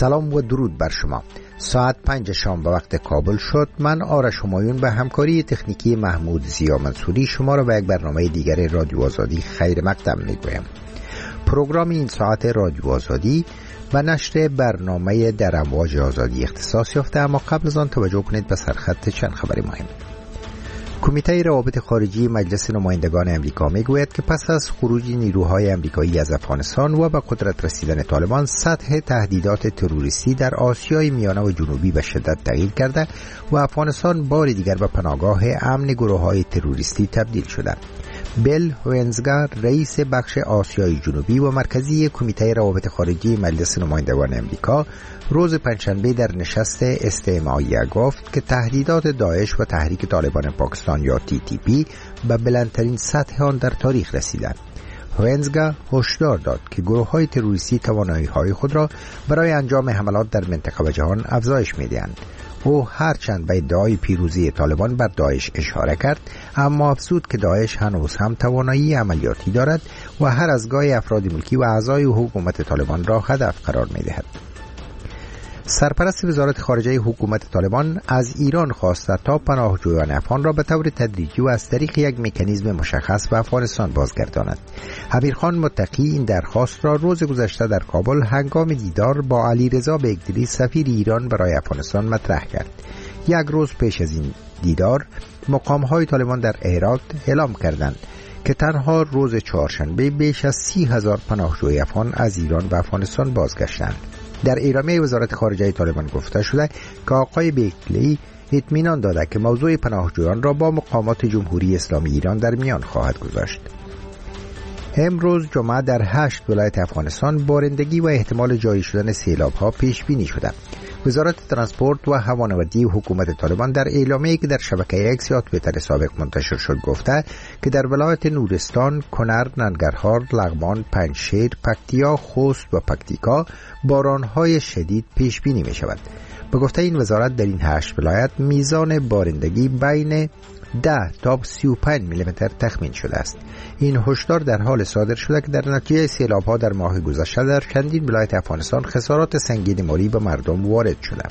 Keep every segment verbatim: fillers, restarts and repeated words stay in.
سلام و درود بر شما. ساعت پنج شام به وقت کابل شد. من آرش همایون به همکاری تکنیکی محمود زیا منصوری شما را به یک برنامه دیگر رادیو آزادی خیر مقدم میگویم. پروگرام این ساعت رادیو آزادی و نشر برنامه در امواج آزادی اختصاص یافته، اما قبل از آن توجه کنید به سرخط چند خبر مهم. کمیته روابط خارجی مجلس نمایندگان امریکا میگوید که پس از خروج نیروهای امریکایی از افغانستان و به قدرت رسیدن طالبان، سطح تهدیدات تروریستی در آسیای میانه و جنوبی به شدت تغییر کرده و افغانستان بار دیگر به پناهگاه امن گروه‌های تروریستی تبدیل شده. بیل هوینزگا، رئیس بخش آسیای جنوبی و مرکزی کمیته روابط خارجی مجلس نمایندگان امریکا، روز پنجشنبه در نشست استماعیه گفت که تهدیدات داعش و تحریک طالبان پاکستان یا تی تی پی به بلندترین سطح آن در تاریخ رسیدند. هوینزگا هشدار داد که گروه‌های تروریستی توانایی‌های خود را برای انجام حملات در منطقه و جهان افزایش می‌دهند. او هرچند به ادعای پیروزی طالبان بر داعش اشاره کرد، اما افزود که داعش هنوز هم توانایی عملیاتی دارد و هر از گاهی افراد ملکی و اعضای حکومت طالبان را هدف قرار می‌دهد. سرپرست وزارت خارجه حکومت طالبان از ایران خواسته تا پناهجویان افغان را به طور تدریجی و از طریق یک مکانیزم مشخص به افغانستان بازگرداند. امیرخان متقی این درخواست را روز گذشته در کابل هنگام دیدار با علیرضا بیگدری سفیر ایران برای افغانستان مطرح کرد. یک روز پیش از این دیدار، مقام‌های طالبان در هرات اعلام کردند که تنها روز چهارشنبه بیش از سی هزار پناهجوی افغان از ایران به افغانستان بازگشتند. در اعلامیه وزارت خارجه طالبان گفته شده که آقای بیگدری اطمینان داده که موضوع پناهجویان را با مقامات جمهوری اسلامی ایران در میان خواهد گذاشت. امروز جمعه در هشت ولایت افغانستان بارندگی و احتمال جاری شدن سیلاب‌ها پیش بینی شده. وزارت ترانسپورت و هوانوردی حکومت طالبان در اعلامیه‌ای که در شبکه ایکس یا توییتر سابق منتشر شد گفته که در ولایت نورستان، کنر، ننگرهار، لغمان، پنجشیر، پکتیا، خوست و پکتیکا باران‌های شدید پیش بینی می شود. به گفته این وزارت در این هشت ولایت میزان بارندگی بین ده تا سی و پنج میلیمتر تخمین شده است. این هشدار در حال صادر شده که در نتیجه سیلاب‌ها در ماه گذشته در چندین ولایت افغانستان خسارات سنگین مالی به مردم وارد شده.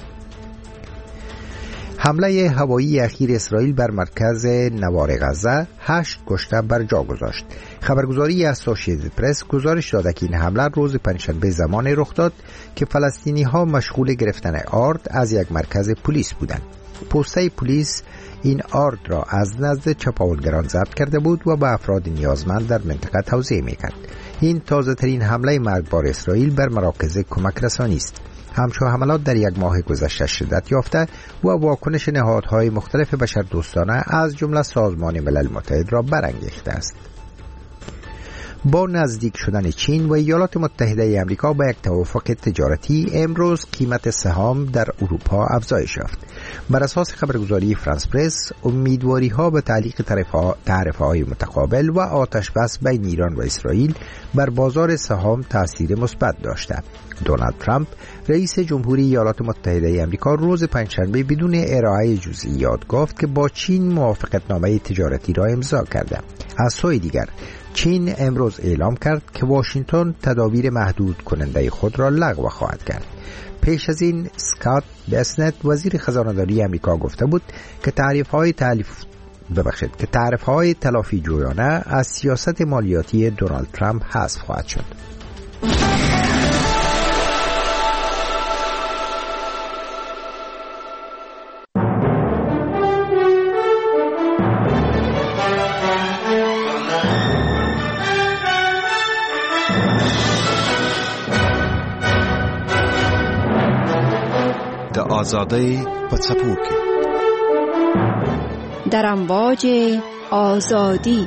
حمله هوایی اخیر اسرائیل بر مرکز نوار غزه هشت کشته بر جا گذاشت. خبرگزاری اسوسییتد پرس گزارش داده که این حمله روز پنجشنبه زمانی رخ داد که فلسطینی‌ها مشغول گرفتن آرد از یک مرکز پلیس بودند. پسته پلیس این آرد را از نزد چپاولگران ضبط کرده بود و به افراد نیازمند در منطقه توزیع می‌کرد. این تازه ترین حمله مرگبار اسرائیل بر مراکز کمک رسانی است. همچون حملات در یک ماه گذشته شدت یافته و واکنش نهادهای مختلف بشردوستانه از جمله سازمان ملل متحد را برانگیخته است. با نزدیک شدن چین و ایالات متحده آمریکا به یک توافق تجارتی، امروز قیمت سهام در اروپا افزایش یافت. بر اساس خبرگزاری فرانس پرس، امیدواری ها به تعلیق تعرفه های متقابل و آتش بس بین ایران و اسرائیل بر بازار سهام تاثیر مثبت داشته. دونالد ترامپ، رئیس جمهوری ایالات متحده آمریکا، روز پنجشنبه بدون ارائه جزئیات گفت که با چین موافقتنامه تجارتی را امضا کرده. از سوی دیگر، چین امروز اعلام کرد که واشنگتن تدابیر محدود کننده خود را لغو خواهد کرد. پیش از این اسکات بسنت، وزیر خزانه‌داری آمریکا، گفته بود که تعرفه‌های تالیف ببخشید که تعرفه‌های تلافی جویانه از سیاست مالیاتی دونالد ترامپ حذف خواهد شد. آزادی پڅپور کې در امواج آزادی.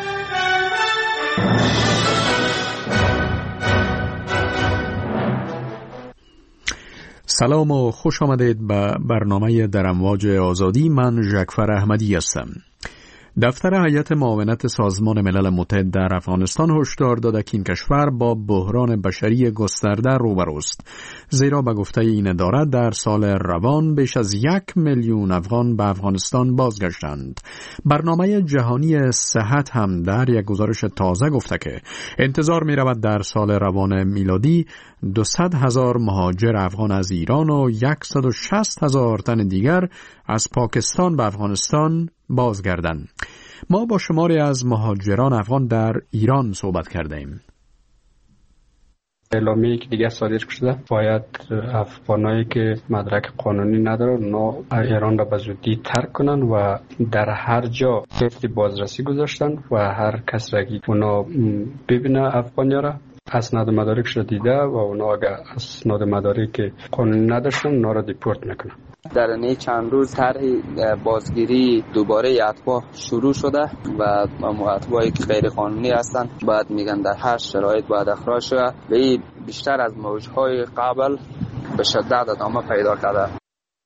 سلام و خوش آمدید به برنامه در امواج آزادی. من ژکفر احمدی هستم. دفتر هیئت معاونت سازمان ملل متحد در افغانستان هشدار داده که این کشور با بحران بشری گسترده روبروست، زیرا به گفته این اداره در سال روان بیش از یک میلیون افغان به افغانستان بازگشتند. برنامه جهانی صحت هم در یک گزارش تازه گفته که انتظار می رود در سال روان میلادی دویست هزار مهاجر افغان از ایران و صد و شصت هزار تن دیگر از پاکستان به افغانستان بازگردند. ما با شماری از مهاجران افغان در ایران صحبت کردیم. اعلامیه‌ای که دیگه صادر شده باید افغانایی که مدرک قانونی ندارن اونا ایران را به زودی ترک کنن و در هر جا خط بازرسی گذاشتن و هر کس را که اونا ببینه افغانی را اسناد مدارکش را دیده و اونا اگر اسناد مدارک قانونی نداشتن اونا را دیپورت میکنن. در این چند روز طرح بازگیری دوباره اتباع شروع شده و اتباعی که غیر قانونی هستند باید میگن در هر شرایط باید اخراج شده و این بیشتر از موجهای قبل به شدت ادامه پیدا کرده.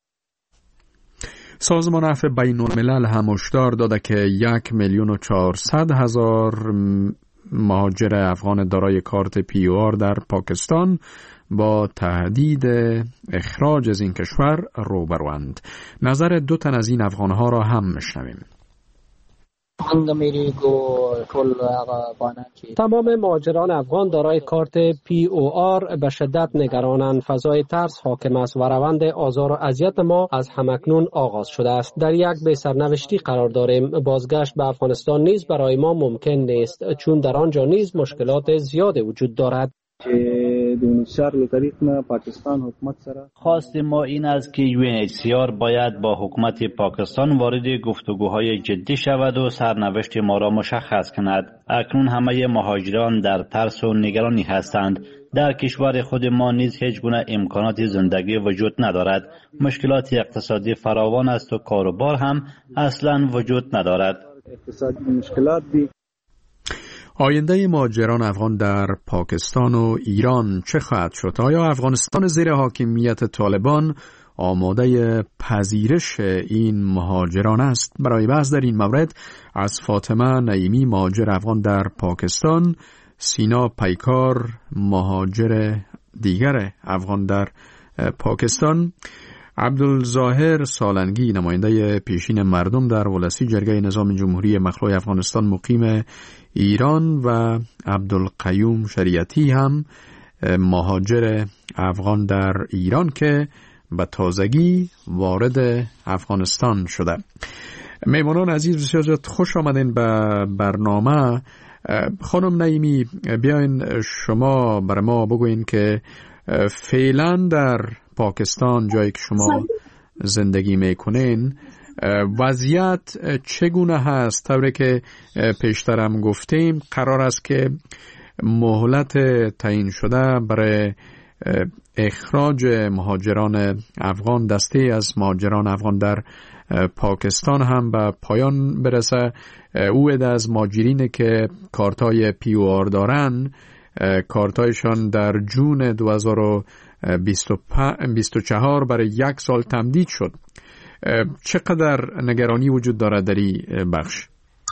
سازمان عفو بین الملل هم هشدار داده که یک میلیون و چهارصد هزار مهاجر افغان دارای کارت پی او آر در پاکستان با تهدید اخراج از این کشور روبروند. نظر دو تن از این افغانها را هم میشنویم. تمام مهاجران افغان دارای کارت پی او آر به شدت نگرانند. فضای ترس حاکم است و روند آزار و اذیت ما از همکنون آغاز شده است. در یک بی سرنوشتی قرار داریم. بازگشت به افغانستان نیز برای ما ممکن نیست، چون در آنجا نیز مشکلات زیاد وجود دارد. خواست ما این است که یو ان اچ سی آر باید با حکومت پاکستان وارد گفتگوهای جدی شود و سرنوشت ما را مشخص کند. اکنون همه مهاجران در ترس و نگرانی هستند. در کشور خود ما نیز هیچ گونه امکانات زندگی وجود ندارد. مشکلات اقتصادی فراوان است و کاروبار هم اصلا وجود ندارد. اقتصادی مشکلات دی آینده مهاجران افغان در پاکستان و ایران چه خواهد شد؟ آیا افغانستان زیر حاکمیت طالبان آماده پذیرش این مهاجران است؟ برای بحث در این مورد از فاطمه نعیمی مهاجر افغان در پاکستان، سینا پیکار مهاجر دیگر افغان در پاکستان، عبدالظاهر سالنگی نماینده پیشین مردم در ولسی جرگه نظام جمهوری مخلوع افغانستان مقیم ایران و عبدالقیوم شریعتی هم مهاجر افغان در ایران که به تازگی وارد افغانستان شده. میمانان عزیز بسیار زیاد خوش آمدین به برنامه. خانم نعیمی، بیاین شما برای ما بگوین که فعلا در پاکستان جایی که شما زندگی میکنین وضعیت چگونه هست؟ طوری که پیشترم گفتیم قرار است که مهلت تعیین شده برای اخراج مهاجران افغان، دسته از مهاجران افغان در پاکستان هم به پایان برسه. او عده از مهاجرینی که کارتای پی او آر دارن کارتایشان در جون دو هزار و بیست و چهار برای یک سال تمدید شد. چقدر نگرانی وجود دارد در این بخش؟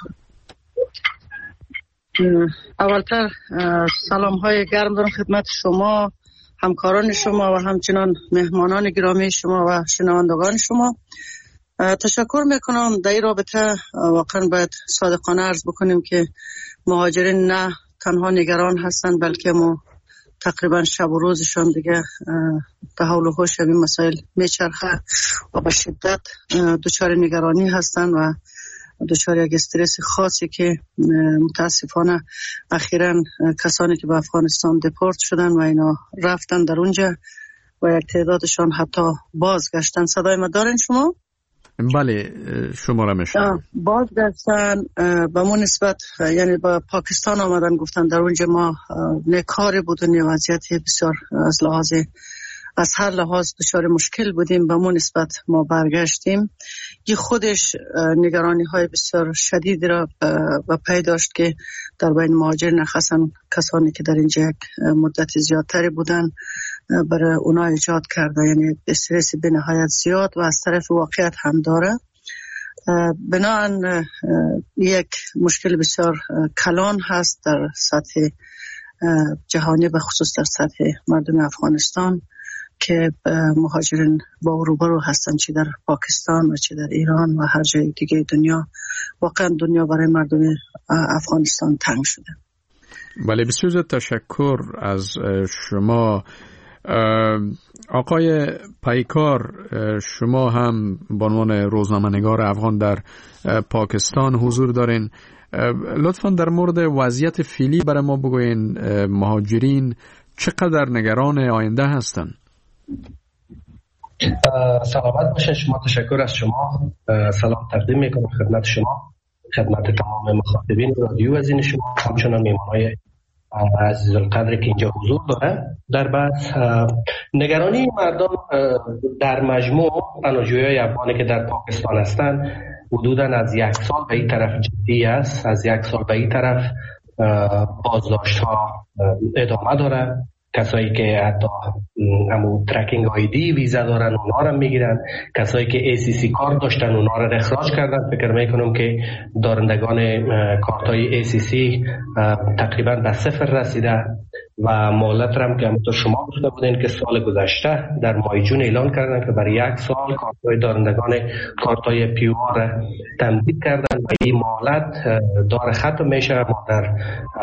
اولتر سلام های گرم دارم خدمت شما، همکاران شما و همچنان مهمانان گرامی شما و شنوندگان شما. تشکر میکنم. در این رابطه واقعا باید صادقانه عرض بکنیم که مهاجرین نه تنها نگران هستند، بلکه ما تقریبا شب و روزشان دیگه به حول و حوش این مسائل میچرخه و به شدت دچار نگرانی هستند و دچار یک استرس خاصی که متاسفانه اخیراً کسانی که به افغانستان دپورت شدن و اینا رفتن در اونجا و یک تعدادشان حتی بازگشتن. صدای ما دارین شما؟ بله شما را میشنم. بازگشتن به ما نسبت، یعنی با پاکستان آمدن، گفتن در اونجا ما نکار بودن، وضعیت بسیار از لحاظ از هر لحاظ دچار مشکل بودیم. به ما نسبت ما برگشتیم. این خودش نگرانی های بسیار شدید را به پی داشت که در بین مهاجرین خاصا کسانی که در اینجا یک مدت زیادتری بودن برای اونا ایجاد کرده، یعنی استرس به نهایت زیاد و از طرف واقعیت هم داره. بنابراین یک مشکل بسیار کلان هست در سطح جهانی و خصوص در سطح مردم افغانستان که مهاجرین با روبرو هستند، چه در پاکستان و چه در ایران و هر جای دیگه دنیا. واقعا دنیا برای مردم افغانستان تنگ شده. بله، بسیار زیاد تشکر از شما. آقای پیکار، شما هم به عنوان روزنامه‌نگار افغان در پاکستان حضور دارین. لطفاً در مورد وضعیت فعلی برای ما بگوین. مهاجرین چقدر نگران آینده هستند؟ سلامت باشید. شما تشکر از شما. سلام تقدیم میکنم خدمت شما، خدمت تمام مخاطبین رادیو عزیز شما، همچنان میهمانای عزیز القدر که اینجا حضور داره. در بعد نگرانی مردم در مجموع پناهجویان افغانی که در پاکستان هستند حدوداً از یک سال به این طرف جدی است. از یک سال به این طرف بازداشت ها ادامه داره. کسایی که حتی همون ترکینگ آیدی ویزا دارن اونا رو میگیرن. کسایی که ای سی سی کارت داشتن اونا رو اخراج کردن. فکر میکنم که دارندگان کارت های ای سی سی تقریبا به صفر رسیده و مهلت هم که همونطور شما گفته بودین که سال گذشته در ماه جون اعلان کردن که برای یک سال کارت های دارندگان کارت های پی او آر تمدید کردن و این مهلت داره ختم میشه. ما در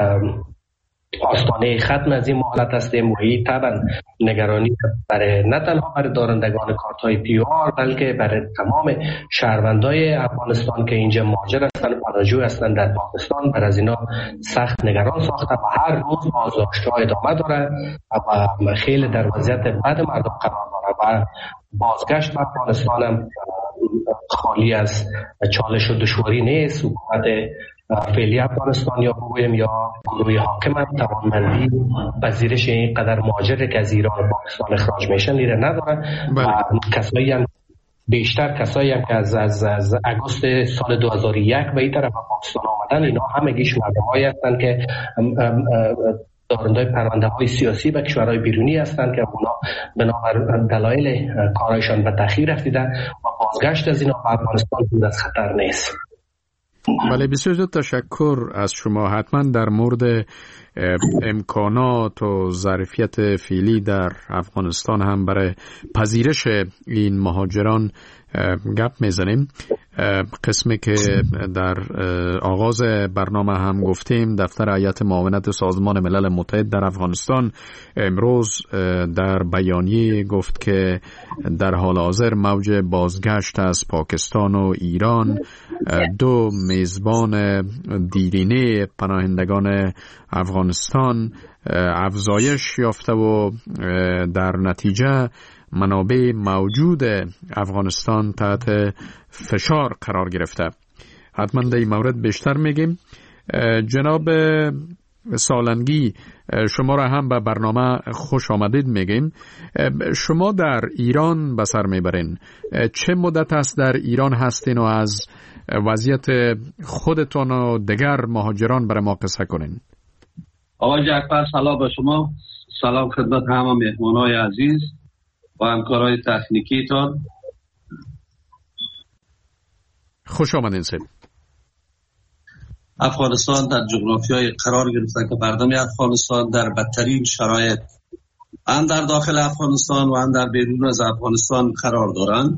آستانه ختم از این مهلت هستیم و این طبعا نگرانی برای نه تنها برای دارندگان کارت های پی او آر بلکه برای تمام شهروندای افغانستان که اینجا مهاجر هستند و پناهجو هستند در پاکستان، بر از اینا سخت نگران ساخته و هر روز بازداشت‌ها ادامه داره و خیلی در وضعیت بد مردم قرار داره و بازگشت به افغانستان هم خالی از چالش و دشواری نیست. حکومت فعلی افغانستان یا بگویم یا گروه حاکم هم توانمندی پذیرش این قدر مهاجر که از ایران و پاکستان اخراج میشن لیره نداره. کسایی هم بیشتر کسایی هم که از از از اگوست سال دو هزار و یک به این طرف پاکستان آمدن، اینا همگیش مردمایی هستند که دارندای پرونده های سیاسی و کشورهای بیرونی هستند که اونا بنابر دلایل کارایشان به تأخیر رفته و بازگشت از اینا به افغانستان دور از خطر نیست. بله، بسیار زیاد تشکر از شما. حتما در مورد امکانات و ظرفیت فعلی در افغانستان هم برای پذیرش این مهاجران گپ میزنیم. قسمی که در آغاز برنامه هم گفتیم، دفتر هیئت معاونت سازمان ملل متحد در افغانستان امروز در بیانیه گفت که در حال حاضر موج بازگشت از پاکستان و ایران، دو میزبان دیرینه پناهندگان افغانستان، افزایش یافته و در نتیجه منابع موجود افغانستان تحت فشار قرار گرفته. حتما در این مورد بیشتر میگیم. جناب سالنگی، شما را هم به برنامه خوش آمدید میگیم. شما در ایران به سر میبرین. چه مدت است در ایران هستین و از وضعیت خودتان و دیگر مهاجران برای ما قصه کنین؟ آقای جعفر، سلام به شما. سلام خدمت همه مهمانای عزیز و همکارای تکنیکی تان. خوش آمدین سید. افغانستان در جغرافیای قرار گرفته که مردم افغانستان در بدترین شرایط هم در داخل افغانستان و هم در بیرون از افغانستان قرار دارند.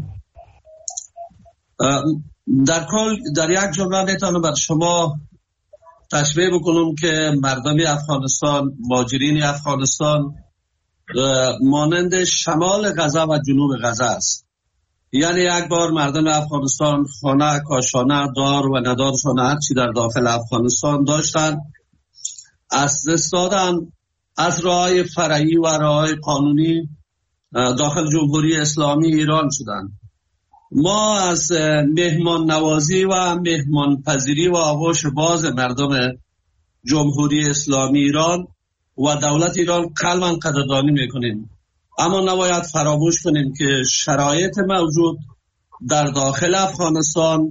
در کل در یک جمله میتونم بر شما تشبیه بکنم که مردم افغانستان، مهاجرین افغانستان مانند شمال غزه و جنوب غزه است. یعنی یک بار مردم افغانستان خانه، کاشانه، دار و ندارشان هر چی در داخل افغانستان داشتن از دست دادن، از راه‌های فرعی و راه‌های قانونی داخل جمهوری اسلامی ایران شدند. ما از مهمان نوازی و مهمان پذیری و آغوش باز مردم جمهوری اسلامی ایران و دولت ایران قلباً قدردانی میکنیم، اما نباید فراموش کنیم که شرایط موجود در داخل افغانستان،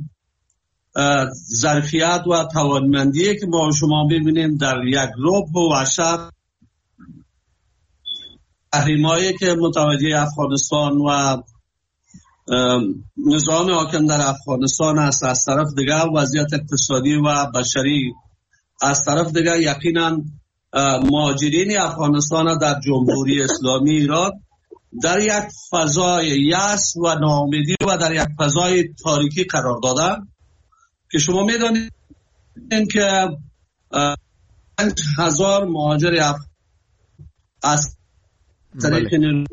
ظرفیت و توانمندی که ما شما ببینیم در یک ربع و عشر تحریمایی که متوجه افغانستان و نظام حاکم در افغانستان است، از طرف دیگر وضعیت اقتصادی و بشری، از طرف دیگر یقینا مهاجرین افغانستان در جمهوری اسلامی ایران در یک فضای یأس و ناامیدی و در یک فضای تاریکی قرار دادن که شما میدانید که پنج هزار مهاجر اف... از طریق بله.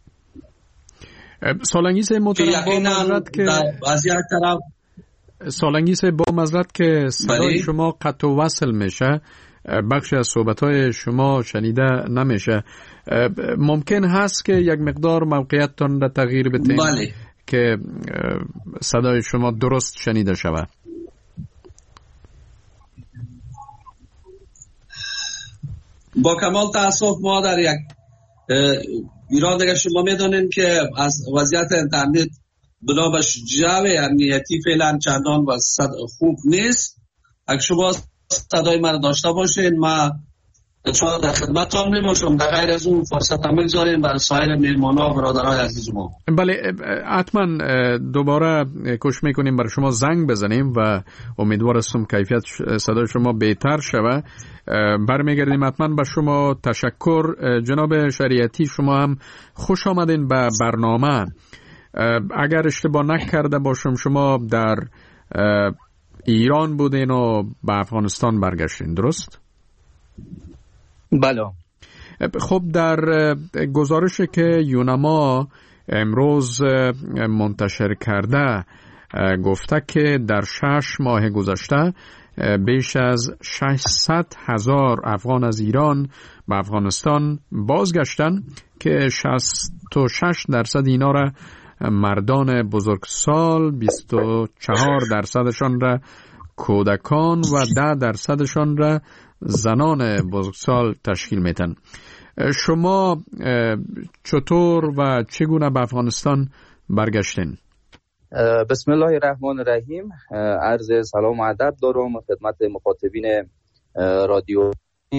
سالنگیز محترم با مزرد که از یک طرف سالنگیز با مزرد که صدای بله. شما قطع و وصل میشه، بخشی از صحبت‌های شما شنیده نمیشه. ممکن هست که یک مقدار موقعیتتان را تغییر بدین بله. که صدای شما درست شنیده شود. با کمال تأسف ما در یک ایران دیگه شما میدونین که از وضعیت اینترنت بنا به جو امنیتی فعلا چندان و خوب نیست. اگه شما صدای من داشته باشین ما شما در خدمتتان میباشم. در غیر از اون فرصت هم میگذاریم برای سایر مهمان‌ها و برادرای عزیز ما. بله حتما دوباره کوشش میکنیم برای شما زنگ بزنیم و امیدوار هستم کیفیت صدای شما بهتر شود. برمیگردیم حتما به شما. تشکر جناب شریعتی، شما هم خوش آمدین به برنامه. اگر اشتباه نکرده باشم شما در ایران بودین و به افغانستان برگشتین، درست؟ بله. خب در گزارشی که یونما امروز منتشر کرده گفته که در شش ماه گذشته بیش از ششصد هزار افغان از ایران به افغانستان بازگشتن که شصت و شش درصد اینا را مردان بزرگسال، بیست و چهار درصدشان را کودکان و ده درصدشان را زنان بزرگسال تشکیل میتن. شما چطور و چگونه به افغانستان برگشتین؟ بسم الله الرحمن الرحیم. عرض سلام و ادب دارم خدمت مخاطبین رادیو،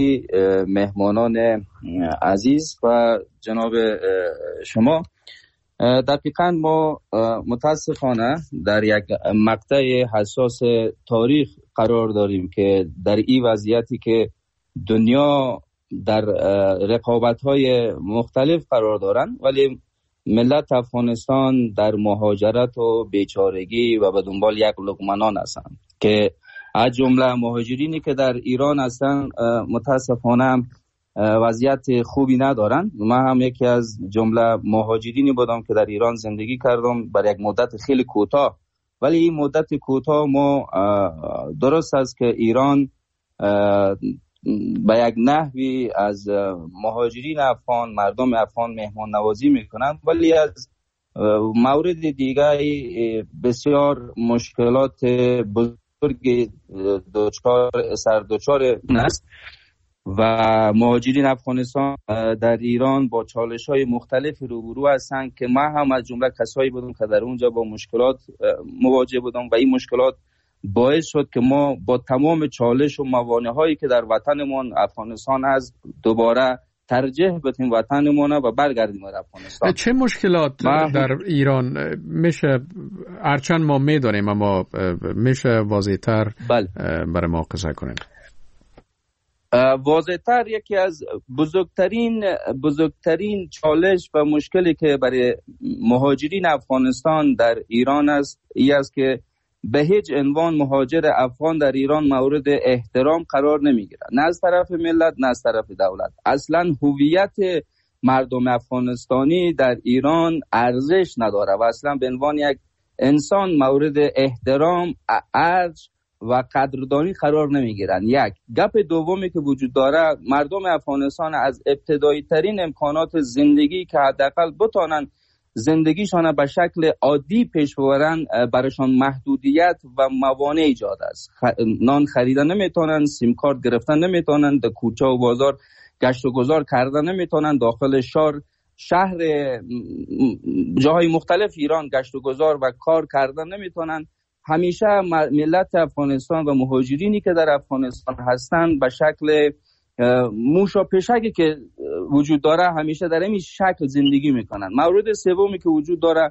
مهمانان عزیز و جناب شما. دقیقاً ما متاسفانه در یک مقطع حساس تاریخ قرار داریم که در این وضعیتی که دنیا در رقابت‌های مختلف قرار دارن، ولی ملت افغانستان در مهاجرت و بیچارگی و به دنبال یک لقمه نان هستند که از جمله مهاجرینی که در ایران هستند متاسفانه وضعیت خوبی ندارن. من هم یکی از جمله مهاجرینی بودم که در ایران زندگی کردم برای یک مدت خیلی کوتاه، ولی این مدت کوتاه ما درست است که ایران به یک نحوی از مهاجرین افغان، مردم افغان مهمان نوازی میکنند، ولی از مورد دیگه بسیار مشکلات بزرگ دوچار سر دوچار است و مهاجرین افغانستان در ایران با چالش های مختلفی روبرو هستند که من هم از جمله کسایی بودم که در اونجا با مشکلات مواجه بودم و این مشکلات باعث شد که ما با تمام چالش و موانع هایی که در وطنمون افغانستان از دوباره ترجیح بدیم وطنمون و برگردیم در افغانستان. چه مشکلات در ایران میشه هرچند ما میدانیم اما میشه واضح‌تر بله. برای ما قصه کنیم؟ واضح‌تر یکی از بزرگترین بزرگترین چالش و مشکلی که برای مهاجرین افغانستان در ایران است این است که به هیچ عنوان مهاجر افغان در ایران مورد احترام قرار نمیگیرد، نه از طرف ملت نه از طرف دولت. اصلا هویت مردم افغانستانی در ایران ارزش نداره و اصلا به عنوان یک انسان مورد احترام، ارج و قدردانی قرار نمیگیرن. یک گپ دومی که وجود داره، مردم افغانستان از ابتدایی ترین امکانات زندگی که حداقل بتونن زندگیشان به شکل عادی پیش ببرن برایشان محدودیت و موانع ایجاد است. خ... نان خریدن نمیتونن، سیم کارت گرفتن نمیتونن، در کوچه و بازار گشت و گذار کردن نمیتونن، داخل شهر شهر جاهای مختلف ایران گشت و گذار و کار کردن نمیتونن. همیشه ملت افغانستان و مهاجرینی که در افغانستان هستند به شکل موش و پشکی که وجود داره همیشه در این شکل زندگی میکنن. مورد سومی که وجود داره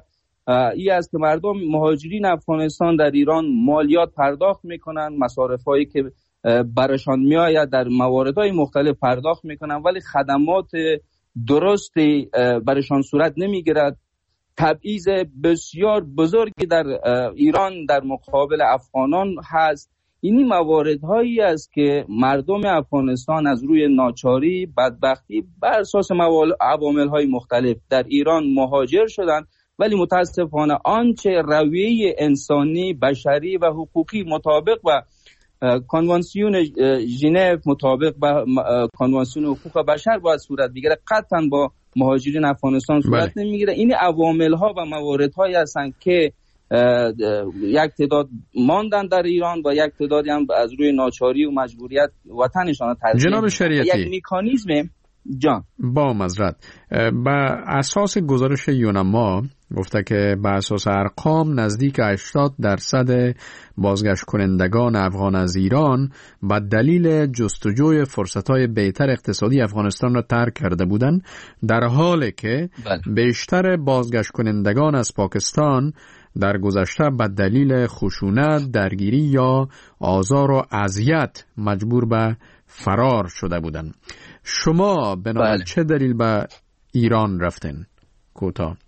این است که مردم مهاجرین افغانستان در ایران مالیات پرداخت میکنن، مصارف هایی که برشان میآید در مواردهای مختلف پرداخت میکنن، ولی خدمات درستی برشان صورت نمیگیرد. تبعیض بسیار بزرگی در ایران در مقابل افغانان هست. اینی مواردهایی است که مردم افغانستان از روی ناچاری، بدبختی بر اساس عوامل‌های مختلف در ایران مهاجر شدند، ولی متاسفانه آنچه رویه انسانی، بشری و حقوقی مطابق و کنوانسیون ژنو، مطابق با کنوانسیون حقوق بشر باید صورت بگیره، قطعا با مهاجرین افغانستان صورت بله. نمیگیره. این عوامل‌ها و مواردهایی هستند که یک تعداد ماندن در ایران و یک تعدادی هم از روی ناچاری و مجبوریت وطنشان ترک. جناب شریعتی، یک مکانیزم جان با معذرت به اساس گزارش یونما گفته که به اساس ارقام نزدیک هشتاد درصد بازگشت کنندگان افغان از ایران به دلیل جستجوی فرصت‌های بهتر اقتصادی افغانستان را ترک کرده بودند، در حالی که بله. بیشتر بازگشت کنندگان از پاکستان در گذشته به دلیل خشونت، درگیری یا آزار و اذیت مجبور به فرار شده بودند. شما بنابر بله. چه دلیل به ایران رفتین؟ کوتاه.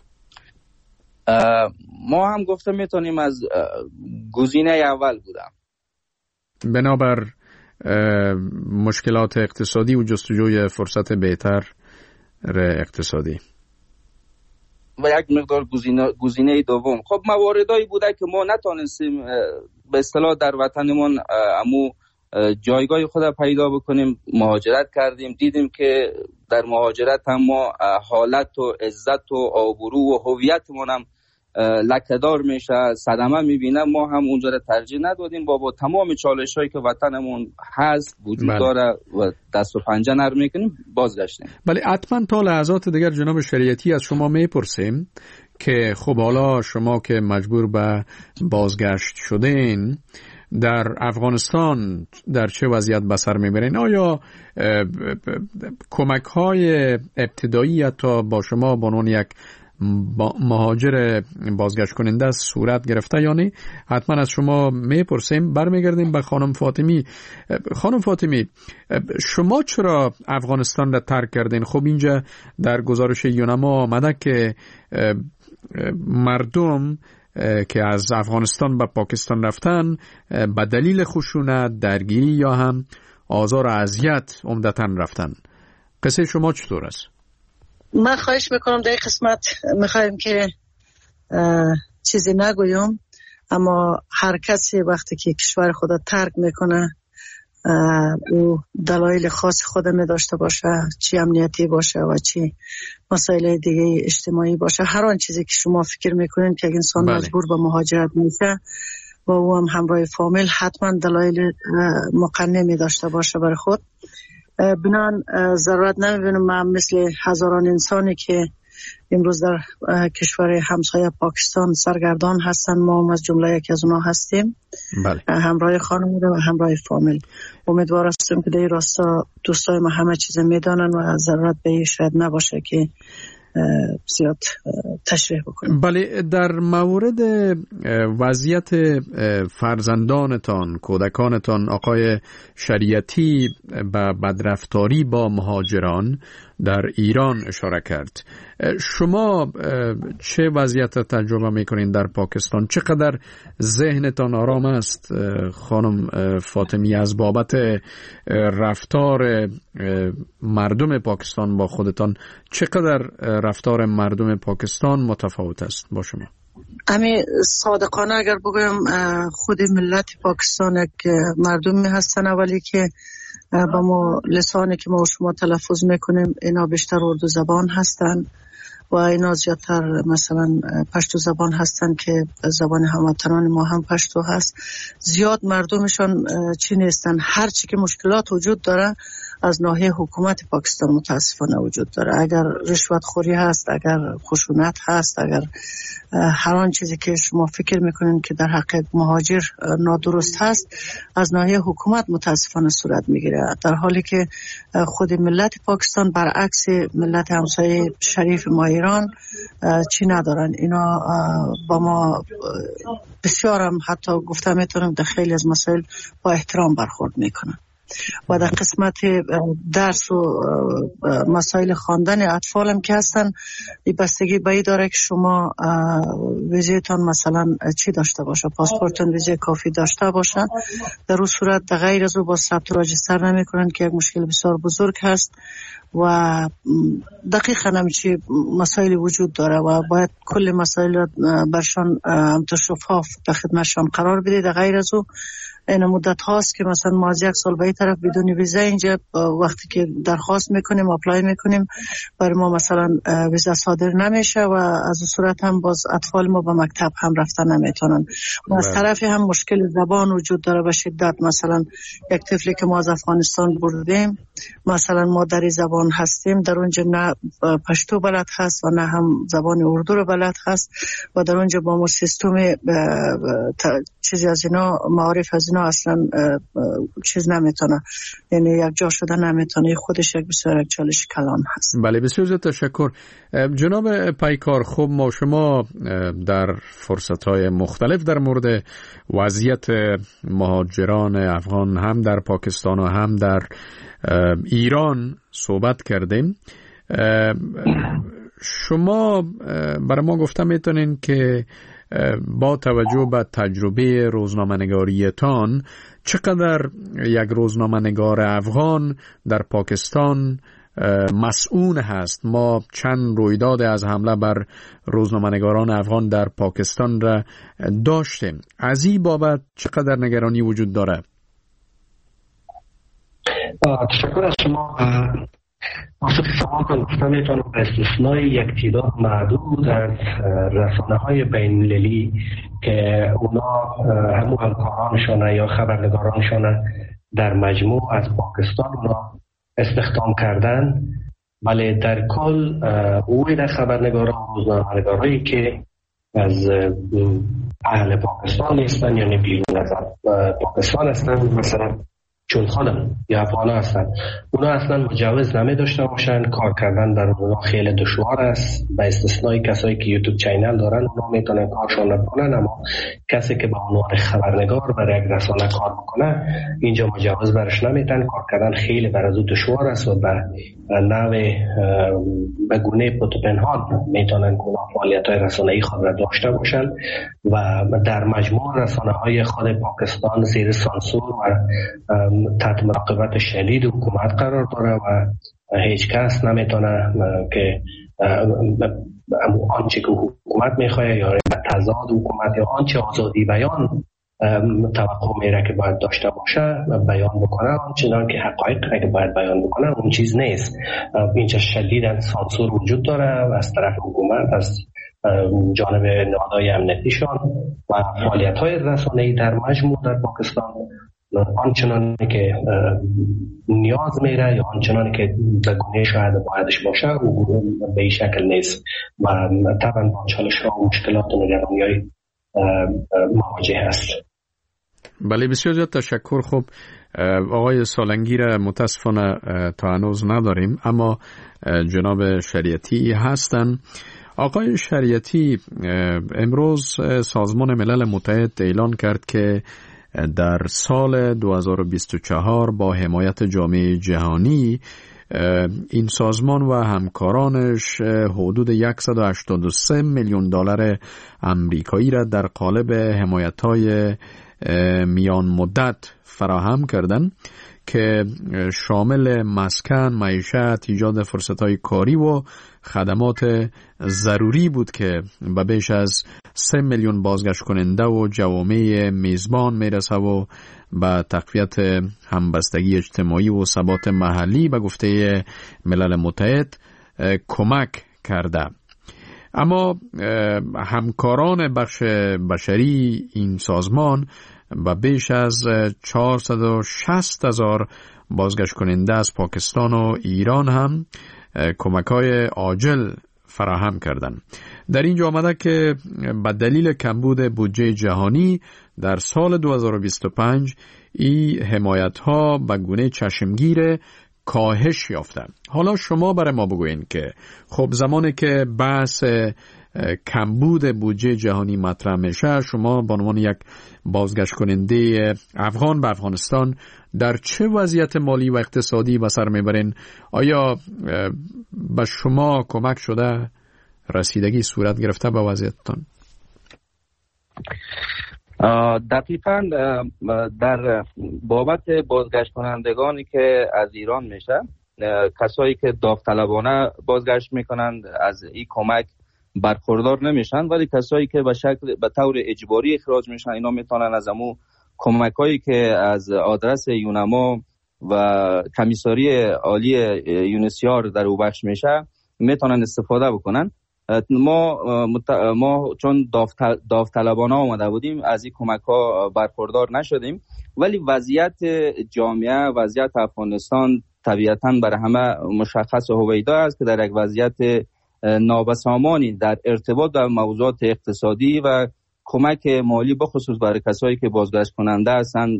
ما هم گفته میتونیم از گزینه اول بودم. بنابر مشکلات اقتصادی و جستجوی فرصت بهتر اقتصادی و یک مقدار گزینه گزینه دوم. خب مواردایی بوده که ما نتونستیم به اصطلاح در وطنمون امو جایگاه خود پیدا بکنیم، مهاجرت کردیم. دیدیم که در مهاجرت هم ما حالت و عزت و آبرو و هویتمون هم لکه‌دار میشه، صدمه میبینه. ما هم اونجا رو ترجیح ندادیم، با با تمام چالش هایی که وطنمون هست وجود بله. داره و دست و پنجه نرم میکنیم بازگشتیم. ولی حتما تا لحظات دیگر جناب شریعتی از شما میپرسیم که خب حالا شما که مجبور به بازگشت شدین، در افغانستان در چه وضعیت به سر میبرین؟ آیا کمک های ابتدایی حتی با شما به عنوان یک مهاجر بازگشت کننده صورت گرفته یا نه؟ حتما از شما میپرسیم. برمیگردیم به خانم فاطمی. خانم فاطمی، شما چرا افغانستان را ترک کردین؟ خب اینجا در گزارش یونما آمده که مردم که از افغانستان به پاکستان رفتن به دلیل خشونت، درگیری یا هم آزار و اذیت عمدتاً رفتن. قصه شما چطور است؟ من خواهش میکنم در این قسمت میخوایم که چیزی نگویم، اما هر کسی وقتی که کشور خود ترک میکنه او دلایل خاص خود می داشته باشه، چی امنیتی باشه و چی مسائل دیگه اجتماعی باشه. هر آن چیزی که شما فکر میکنین که انسان بله. مجبور به مهاجرت میشه و او هم همراه فامیل، حتما دلایل مقنع می داشته باشه برای خود. بنان ضرورت نمیبینم من مثل هزاران انسانی که امروز در کشور همسایه پاکستان سرگردان هستن، ما هم از جمله یکی از اونها هستیم. بله. همراه خانم و همراه فامیل. امیدوار هستم که در این راستا دوستای ما همه چیز میدانن و ضرورت به شاید نباشه که زیاد تشریح بکنم. بله، در مورد وضعیت فرزندانتان، کودکانتان، آقای شریعتی به بدرفتاری با مهاجران در ایران اشاره کرد. شما چه وضعیت تجربه میکنین در پاکستان؟ چقدر ذهنتان آرام است خانم فاطمی از بابت رفتار مردم پاکستان با خودتان؟ چقدر رفتار مردم پاکستان متفاوت است با شما؟ امی صادقانه اگر بگویم خود ملت پاکستان که مردمی هستن اولی که با ما لسانی که ما شما تلفظ میکنیم اینا بیشتر اردو زبان هستن و اینا زیادتر مثلا پشتو زبان هستن که زبان هموطنان ما هم پشتو هست. زیاد مردمشان چی نیستن، هر چی که مشکلات وجود داره از ناحیه حکومت پاکستان متاسفانه وجود داره. اگر رشوت خوری هست، اگر خشونت هست، اگر هر آن چیزی که شما فکر میکنین که در حق مهاجر نادرست هست از ناحیه حکومت متاسفانه صورت میگیره، در حالی که خود ملت پاکستان برعکس ملت همسایه شریف ما ایران چی ندارن. اینا با ما بسیار هم حتی گفته میتونم در خیلی از مسائل با احترام برخورد میکنن و در قسمت درس و مسائل خواندن اطفال هم که هستن این بستگی به این داره که شما ویزیتان مثلا چی داشته باشه، پاسپورتون ویزه کافی داشته باشه. در اون صورت در غیر از او با ثبت راجستر نمی کنن که یک مشکل بسیار بزرگ هست و دقیقا همچی مسائل وجود داره و باید کل مسائل را برشان همطور شفاف در خدمتشان قرار بده. در غیر از او این مدت هاست که مثلا ما از یک سال به این طرف بدون ویزا اینجا وقتی که درخواست میکنیم اپلای میکنیم برای ما مثلا ویزا صادر نمیشه و از صورت هم باز اطفال ما به مکتب هم رفتن نمیتونن و از طرفی هم مشکل زبان وجود داره به شدت. مثلا یک طفلی که ما از افغانستان بردیم مثلا ما در زبان هستیم، در اونجا نه پشتو بلد هست و نه هم زبان اردو رو بلد هست و در اونجا با ما سیستم چیزی از اینا معارف از اینا اصلا چیز نمیتونه، یعنی یک جا شده نمیتونه. خودش یک بسیار یک چالش کلان هست. بله بسیار زیاد تشکر جناب پیکار. خب ما شما در فرصت‌های مختلف در مورد وضعیت مهاجران افغان هم در پاکستان و هم در ایران صحبت کردیم. شما برای ما گفته میتونین که با توجه به تجربه روزنامه‌نگاریتان چقدر یک روزنامه‌نگار افغان در پاکستان مسئول هست؟ ما چند رویداد از حمله بر روزنامه‌نگاران افغان در پاکستان را داشتیم. از این بابت چقدر نگرانی وجود داره؟ تشکر از شما. واسه شما که گفتم میتونم به استثنای یک تعداد معدود از رسانه های بین المللی که اونا همون همکارانشان یا خبرنگارانشان در مجموع از پاکستان اونا استخدام کردن، ولی در کل اوی خبرنگاران و روزنامه‌نگارایی که از اهل پاکستان هستن یعنی بیرون از پاکستان هستن، مثلا چون خانم یا افغان هستن، اونا اصلا مجوز نمی داشته باشن. کار کردن در اونا خیلی دشوار است، به استثنای کسایی که یوتیوب چینل دارن اونا میتونن کارشون بکنن، اما کسی که به عنوان خبرنگار برای یک رسانه کار بکنه اینجا مجوز برش نمیتن. کار کردن خیلی برای او دشوار است و به نوع به گونه پنهان میتونن که فعالیت‌های رسانه‌ای خود را داشته باشن و در مجموع رسانه‌های خود پاکستان زیر سانسور و تحت مراقبت شدید حکومت قرار داره و هیچ کس نمیتونه که آنچه که حکومت میخواه یا تضاد حکومت یا آنچه آزادی بیان توقع میره که باید داشته باشه بیان بکنه، آنچنان که حقایق که باید بیان بکنه اون چیز نیست. اینجا شدیداً سانسور وجود داره و از طرف حکومت، از جانب نهادهای امنیتیشان و فعالیت‌های رسانه‌ای در مجموع در پاکستان آنچنان که نیاز میره یا آنچنان که بگونه شاید بایدش باشه و به این شکل نیست و طبعا با چالش‌ها و مشکلات و نگرانی‌های مواجه هست. بله بسیار زیاد تشکر. خب آقای سالنگی را متاسفانه تا هنوز نداریم، اما جناب شریعتی هستن. آقای شریعتی، امروز سازمان ملل متحد اعلان کرد که در سال دو هزار و بیست و چهار با حمایت جامعه جهانی این سازمان و همکارانش حدود صد و هشتاد و سه میلیون دلار امریکایی را در قالب حمایت‌های میان مدت فراهم کردند که شامل مسکن، معیشت، ایجاد فرصت‌های کاری و خدمات ضروری بود که به بیش از سه میلیون بازگشت کننده و جوامع میزبان میرسه و به تقویت همبستگی اجتماعی و ثبات محلی به گفته ملل متحد کمک کرده. اما همکاران بخش بشری این سازمان و بیش از چهارصد و شصت هزار بازگشت کننده از پاکستان و ایران هم کمک‌های عاجل فراهم کردند. در اینجا آمده که به دلیل کمبود بودجه جهانی در سال دو هزار و بیست و پنج این حمایت‌ها به گونه چشمگیر کاهش یافته. حالا شما برای ما بگوین که خب زمانی که بحث کمبود بودجه جهانی مطرح میشه، شما به عنوان یک بازگشت کننده افغان به افغانستان در چه وضعیت مالی و اقتصادی به سر میبرین؟ آیا به شما کمک شده رسیدگی صورت گرفته به وضعیتتان؟ دقیقاً در بابت بازگشت کنندگانی که از ایران میشه، کسایی که داوطلبانه بازگشت میکنند از این کمک برخوردار نمیشن، ولی کسایی که به شکل به طور اجباری اخراج میشن اینا میتونن از امو کمکایی که از آدرس یونما و کمیساری عالی یونسیار در او بخش میشه میتونن استفاده بکنن. ما ما چون داوطلبانه آمده بودیم از این کمک ها برخوردار نشدیم، ولی وضعیت جامعه، وضعیت افغانستان طبیعتاً برای همه مشخص و هویدا است که در یک وضعیت نابسامانی در ارتباط با موضوعات اقتصادی و کمک مالی بخصوص برای کسایی که بازگشت کننده هستند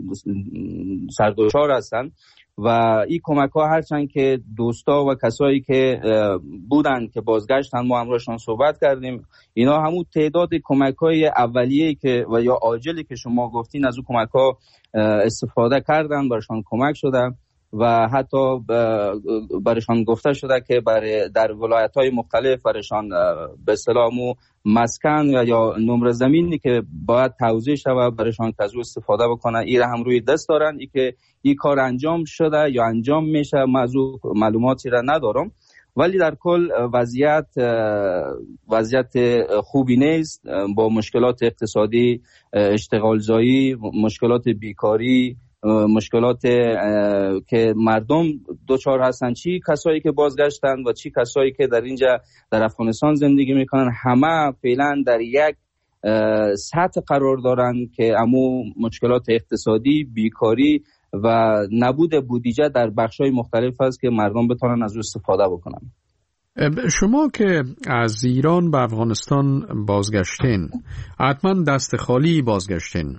سردشار هستند و این کمک ها هرچند که دوستا و کسایی که بودن که بازگشتن ما همراهشان صحبت کردیم، اینا همون تعداد کمک های اولیه‌ای که و یا عاجلی که شما گفتین از اون کمک ها استفاده کردن، برشان کمک شده و حتی برشان گفته شده که برای در ولایت‌های مختلف برشان به اصطلاح مسکن یا نمره زمینی که باید توزیع شود برشان که از او استفاده بکنن این هم روی دست دارن. ای که این کار انجام شده یا انجام میشه موضوع معلوماتی را ندارم، ولی در کل وضعیت وضعیت خوبی نیست، با مشکلات اقتصادی، اشتغال زایی، مشکلات بیکاری، مشکلات که مردم دوچار هستن، چی کسایی که بازگشتن و چی کسایی که در اینجا در افغانستان زندگی میکنن، همه فعلا در یک سطح قرار دارن که امو مشکلات اقتصادی، بیکاری و نبود بودجه در بخش‌های مختلف است که مردم بتونن از او استفاده بکنن. شما که از ایران به افغانستان بازگشتین، حتما دست خالی بازگشتین.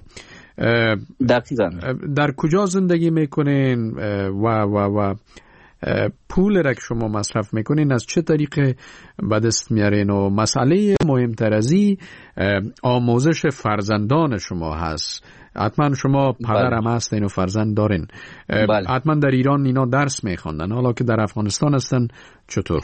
دقیقاً در کجا زندگی میکنین و و و پول را که شما مصرف میکنین از چه طریق به دست میارین؟ و مسئله مهمتر از این آموزش فرزندان شما هست. حتما شما پدر هم هستین و فرزند دارین. بله. حتما در ایران اینا درس میخواندن، حالا که در افغانستان هستن چطور؟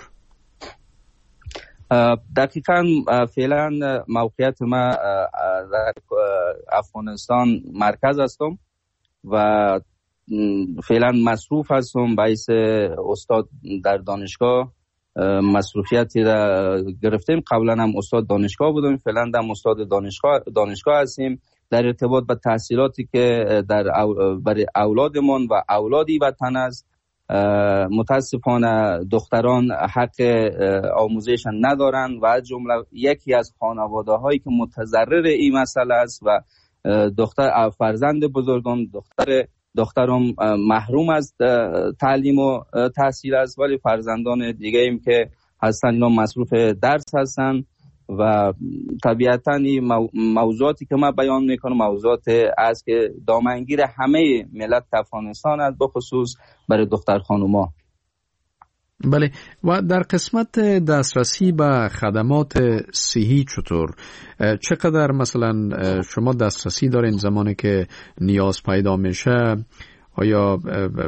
دقیقاً فعلا موقعیت ما در افغانستان مرکز هستم و فعلا مصروف هستم، باعث استاد در دانشگاه مصروفیتی را گرفتیم. قبلا هم استاد دانشگاه بودم، فعلا هم استاد دانشگاه دانشگاه هستیم. در ارتباط با تحصیلاتی که در برای اولادمان و اولادی وطن است، متاسفانه دختران حق آموزش ندارن و از جمله یکی از خانواده هایی که متضرر این مسئله است و دختر فرزند بزرگم دختر دخترم محروم از تعلیم و تحصیل است، ولی فرزندان دیگه ایم که هستن اینا مصروف درس هستن و طبیعتاً این موضوعاتی که من بیان میکنم موضوعات است که دامنگیر همه ملت افغانستان است، بخصوص برای دختر خانوما. بله. و در قسمت دسترسی به خدمات صحی چطور؟ چقدر مثلا شما دسترسی دارین زمانی که نیاز پیدا میشه؟ آیا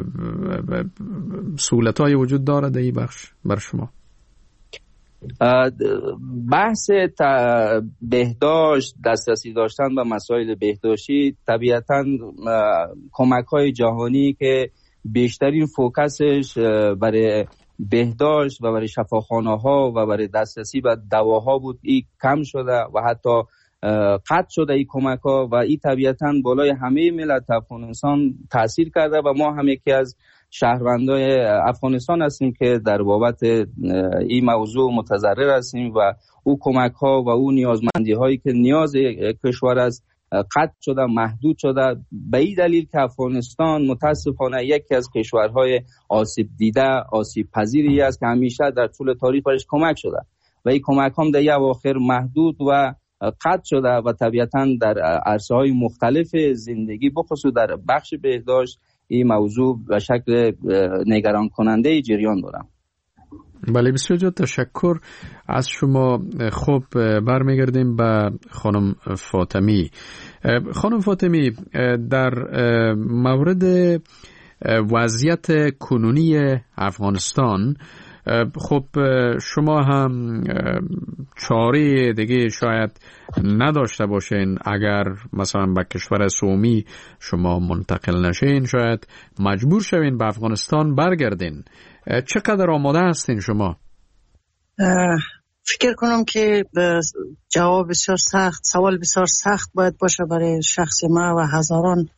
سهولت‌های وجود داره در این بخش بر شما؟ بحث بهداشت، دسترسی داشتن به مسائل بهداشتی طبیعتاً کمک‌های جهانی که بیشترین فوکسش برای بهداشت و برای شفاخانه‌ها و برای دسترسی به دواها بود، این کم شده و حتی قطع شده این کمک‌ها و این طبیعتاً بالای همه ملت افغانستان تاثیر کرده و ما هم یکی از شهروندای افغانستان هستیم که در بابت این موضوع متضرر هستیم و او کمک ها و او نیازمندی هایی که نیاز کشور است قطع شده، محدود شده. به این دلیل که افغانستان متاسفانه یکی از کشورهای آسیب دیده، آسیب پذیری است که همیشه در طول تاریخ برش کمک شده و این کمک هم در اواخر محدود و قطع شده و طبیعتا در عرصه‌های مختلف زندگی بخصوص در بخش بهداشت این موضوع به شکل نگران کننده جریان داره. بله، بسیار زیاد تشکر از شما. خب برمیگردیم به خانم فاطمی. خانم فاطمی، در مورد وضعیت کنونی افغانستان، خب شما هم چاره دیگه شاید نداشته باشین اگر مثلا به کشور سومی شما منتقل نشین، شاید مجبور شوین به افغانستان برگردین. چقدر آماده هستین شما؟ فکر کنم که جواب بسیار سخت، سوال بسیار سخت باید باشه برای شخص ما و هزاران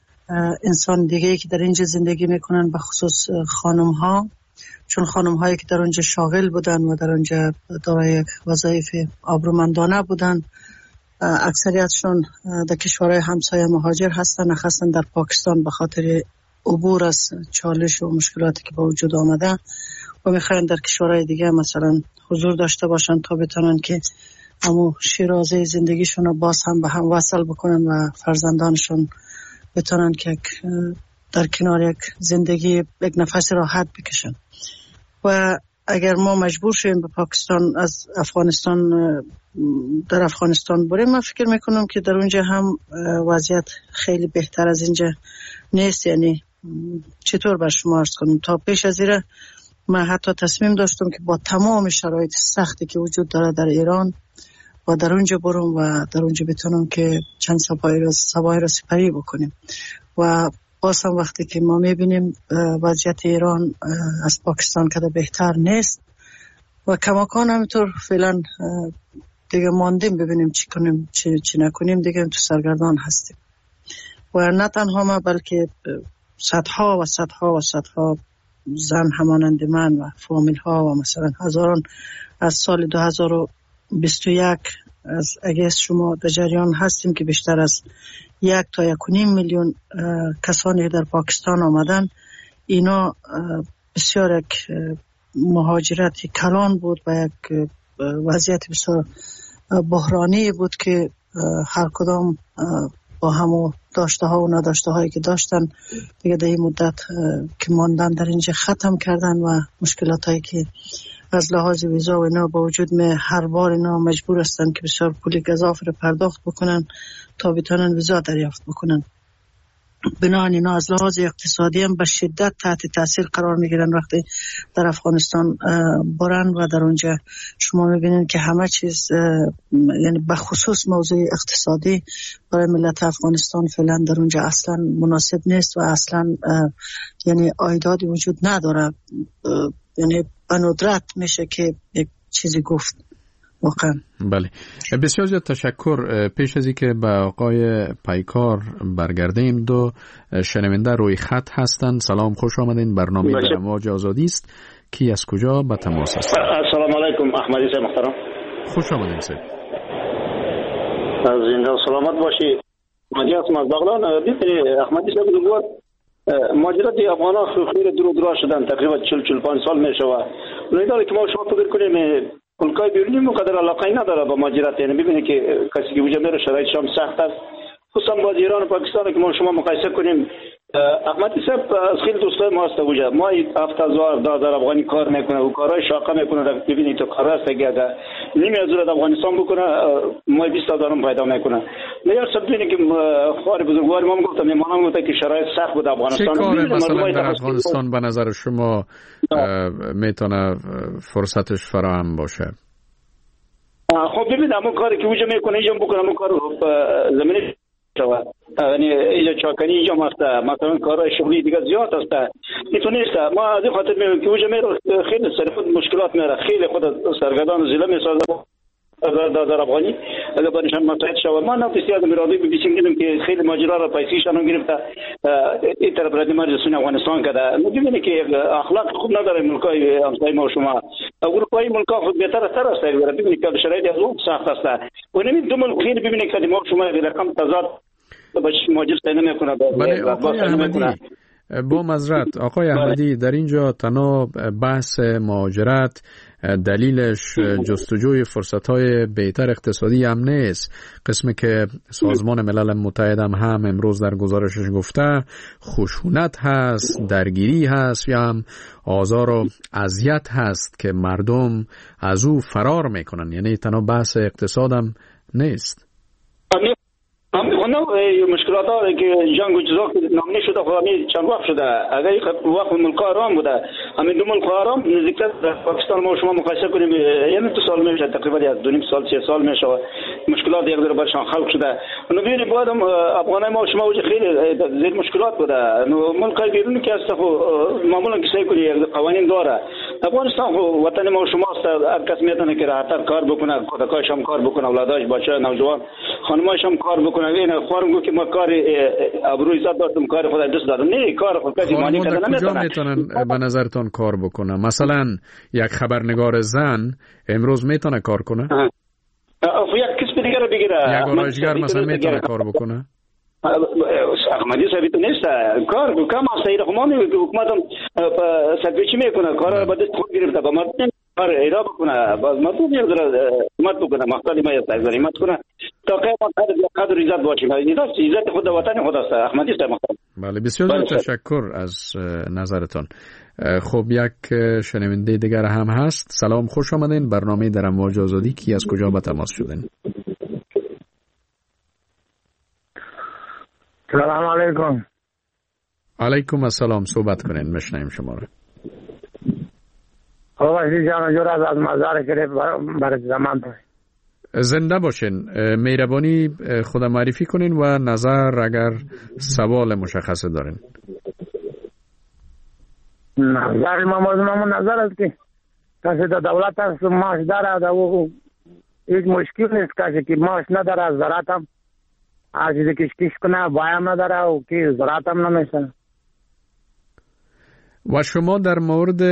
انسان دیگه که در اینجا زندگی میکنن، به خصوص خانم ها، چون خانم هایی که در اونجا شاغل بودن و در اونجا دارای وظایف آبرومندانه بودن، اکثریتشون در کشورهای همسایه مهاجر هستن، نخستن در پاکستان به خاطر عبور از چالش و مشکلاتی که با وجود آمده و میخواین در کشورهای دیگه مثلا حضور داشته باشن تا بتونن که همو شیرازه زندگیشون رو باز هم به هم وصل بکنن و فرزندانشون بتونن که در کنار یک زندگی یک نفس راحت بکشن. و اگر ما مجبور شویم به پاکستان از افغانستان در افغانستان بریم، من فکر میکنم که در اونجا هم وضعیت خیلی بهتر از اینجا نیست. یعنی چطور بر شما عرض کنم، تا پیش از این من حتی تصمیم داشتم که با تمام شرایط سختی که وجود داره در ایران و در اونجا برم و در اونجا بتونم که چند سپاهی را سپاهی را سپری بکنیم. و باز هم وقتی که ما میبینیم وضعیت ایران از پاکستان کده بهتر نیست و کماکان همینطور فعلا دیگه ماندیم ببینیم چی کنیم چی, چی نکنیم، دیگه تو سرگردان هستیم. و نه تنها ما بلکه صدها و صدها و صدها زن همانند من و فامیل ها و مثلا هزاران از سال دو هزار و بیست و یک از اگه شما در جریان هستیم که بیشتر از یک تا یک و نیم میلیون کسانی در پاکستان آمدن. اینا بسیار یک مهاجرت کلان بود و یک وضعیت بسیار بحرانی بود که هر کدام با همو داشته ها و نداشته هایی که داشتن دیگه در این مدت که ماندن در اینجا ختم کردن و مشکلات هایی که از لحاظ ویزا و اینا با وجود می هر بار اینا مجبور هستن که بسیار پول گزاف رو پرداخت بکنن تا بتونن ویزا دریافت بکنن. بنابراین اینا از لحاظ اقتصادی هم به شدت تحت تاثیر قرار میگیرن وقتی در افغانستان برن و در اونجا شما میبینین که همه چیز یعنی به خصوص موضوع اقتصادی برای ملت افغانستان فعلا در اونجا اصلا مناسب نیست و اصلا یعنی عایداتی وجود نداره. یعنی به ندرت میشه که یک چیزی گفت واقعا. بله، بسیار زیاد تشکر. پیش از اینکه به آقای پیکار برگردیم، دو شنونده روی خط هستند. سلام، خوش آمدین. برنامه در امواج آزادی است. کی از کجا به تماس است؟ السلام علیکم. احمدی صاحب محترم، خوش آمدین صاحب. زنده و سلامت باشی. ماجی هستم از بغلان. بیتری احمدی صاحب دوبار ماجرات افغانان خیلی درو درو شدن، تقریبا چهل چهل و پنج سال میشه و نمیداره که ما شما فکر کنیم ملکای بیرونی مقدر علاقه نداره با ماجرات. یعنی ببینید که کسی که وجود میره شرایطش هم سخت است، خصوصا با ایران و پاکستان که ما شما مقایسه کنیم. احمدی صاحب از خیلی دوستای ما هست وجود ما هفت هزار ده هزار افغانی کار میکنه و کارهای شاقه میکنه. ببینید تو کار است که اگر نیمه از اون افغانستان بکنه ما بیست هزار هم پیدا میکنه. میار سب ببینید که خواهر بزرگوار ما گفتم میمونم گفت که شرایط سخت بود افغانستان. چه کار مثلا در افغانستان به نظر شما میتونه فرصتش فراهم باشه؟ خب ببینید همون کاری که وجود میکنه اینجا بکنه، همون کار زمینی شود. یعنی اینجا چاکنی اینجا هست، مثلا کارهای شغلی دیگه زیاد هست. اینطور نیست. ما از این خاطر میگم که وجود میره خیلی سر خود مشکلات میاره، خیلی خود سرگردان زیله میسازه در افغانی اگر بانشان مساعد شود. ما نفسی از مرادی ببیسیم دیدم که خیلی ماجرا را پیسیشان هم گرفته این طرف ردی مرزسون افغانستان کده. نمیدونی که اخلاق خوب نداره ملکای همسای ما و شما. اروپایی ملکا خود بهتر تر است. ببینید که شرایط از اون سخت است. اونم دو ملک خیلی ببینید که ما شما رقم تضاد باش ماجر تعیین نمیکنه. بله آقای احمدی، با معذرت آقای احمدی، در اینجا تنها بحث مهاجرت دلیلش جستجوی فرصت‌های بهتر اقتصادی هم نیست. قسمی که سازمان ملل متحد هم, هم امروز در گزارشش گفته خشونت هست، درگیری هست یا هم آزار و اذیت هست که مردم از او فرار میکنن. یعنی تنها بحث اقتصاد هم نیست. همین خونه مشکلات ها که جنگ و جزاک نامنی شده خب همین چند وقت شده. اگر وقت ملک آرام بوده همین دو ملک آرام نزدیکتر پاکستان ما شما مقایسه کنیم یعنی دو سال میشه، تقریبا از دو نیم سال سه سال میشه مشکلات یک ذره برشان خلق شده. اونو ببینید بعد افغانای ما شما وجه خیلی زیر مشکلات بوده. ملک بیرون که است خب معمولا کسایی کنی قوانین داره. افغانستان خب وطن ما شما است، هر کس میتونه که راحت کار بکنه، کودکاش هم کار بکنه، اولاداش بچه نوجوان خانماش هم کار بکنه. این خورم گفت که ما کار ابروی زاد داشتم، کار خدا دوست دارم. نه کار خود کسی مانی کردن نمیتونه. کجا میتونن به نظرتون کار بکنه؟ مثلا یک خبرنگار زن امروز میتونه کار کنه؟ افو یک کس دیگه رو بگیره. یک آرایشگر مثلا میتونه کار بکنه؟ احمدی ثابت نیست. کار کم است. اینا خو ما میگه حکومت هم سرپیچی میکنه، کار با دست خود گرفته با مردم کار ایرا بکنه، باز مردم یک ذره حکومت بکنه، مقصدی ما است حکومت کنه تا قیامت قدر عزت باشه. این عزت خود وطن خود است. احمدی صاحب بله بسیار تشکر از نظرتون. خب یک شنونده دیگر هم هست. سلام، خوش آمدین. برنامه در امواج آزادی. کی از کجا به تماس شدین؟ سلام علیکم. علیکم السلام. صحبت کنین، میشنیم شما رو. آقای جان جور از مزار کرده برای زمان تو زنده باشین. مهربانی خود معرفی کنین و نظر اگر سوال مشخص دارین. نظر ما ما نظر است که کسی در دولت است معاش داره و هیچ مشکل نیست. کسی که معاش نداره از زراعت هم هر چیزی کش کش کنه بایم نداره و که زراعت هم نمیشه. و شما در مورد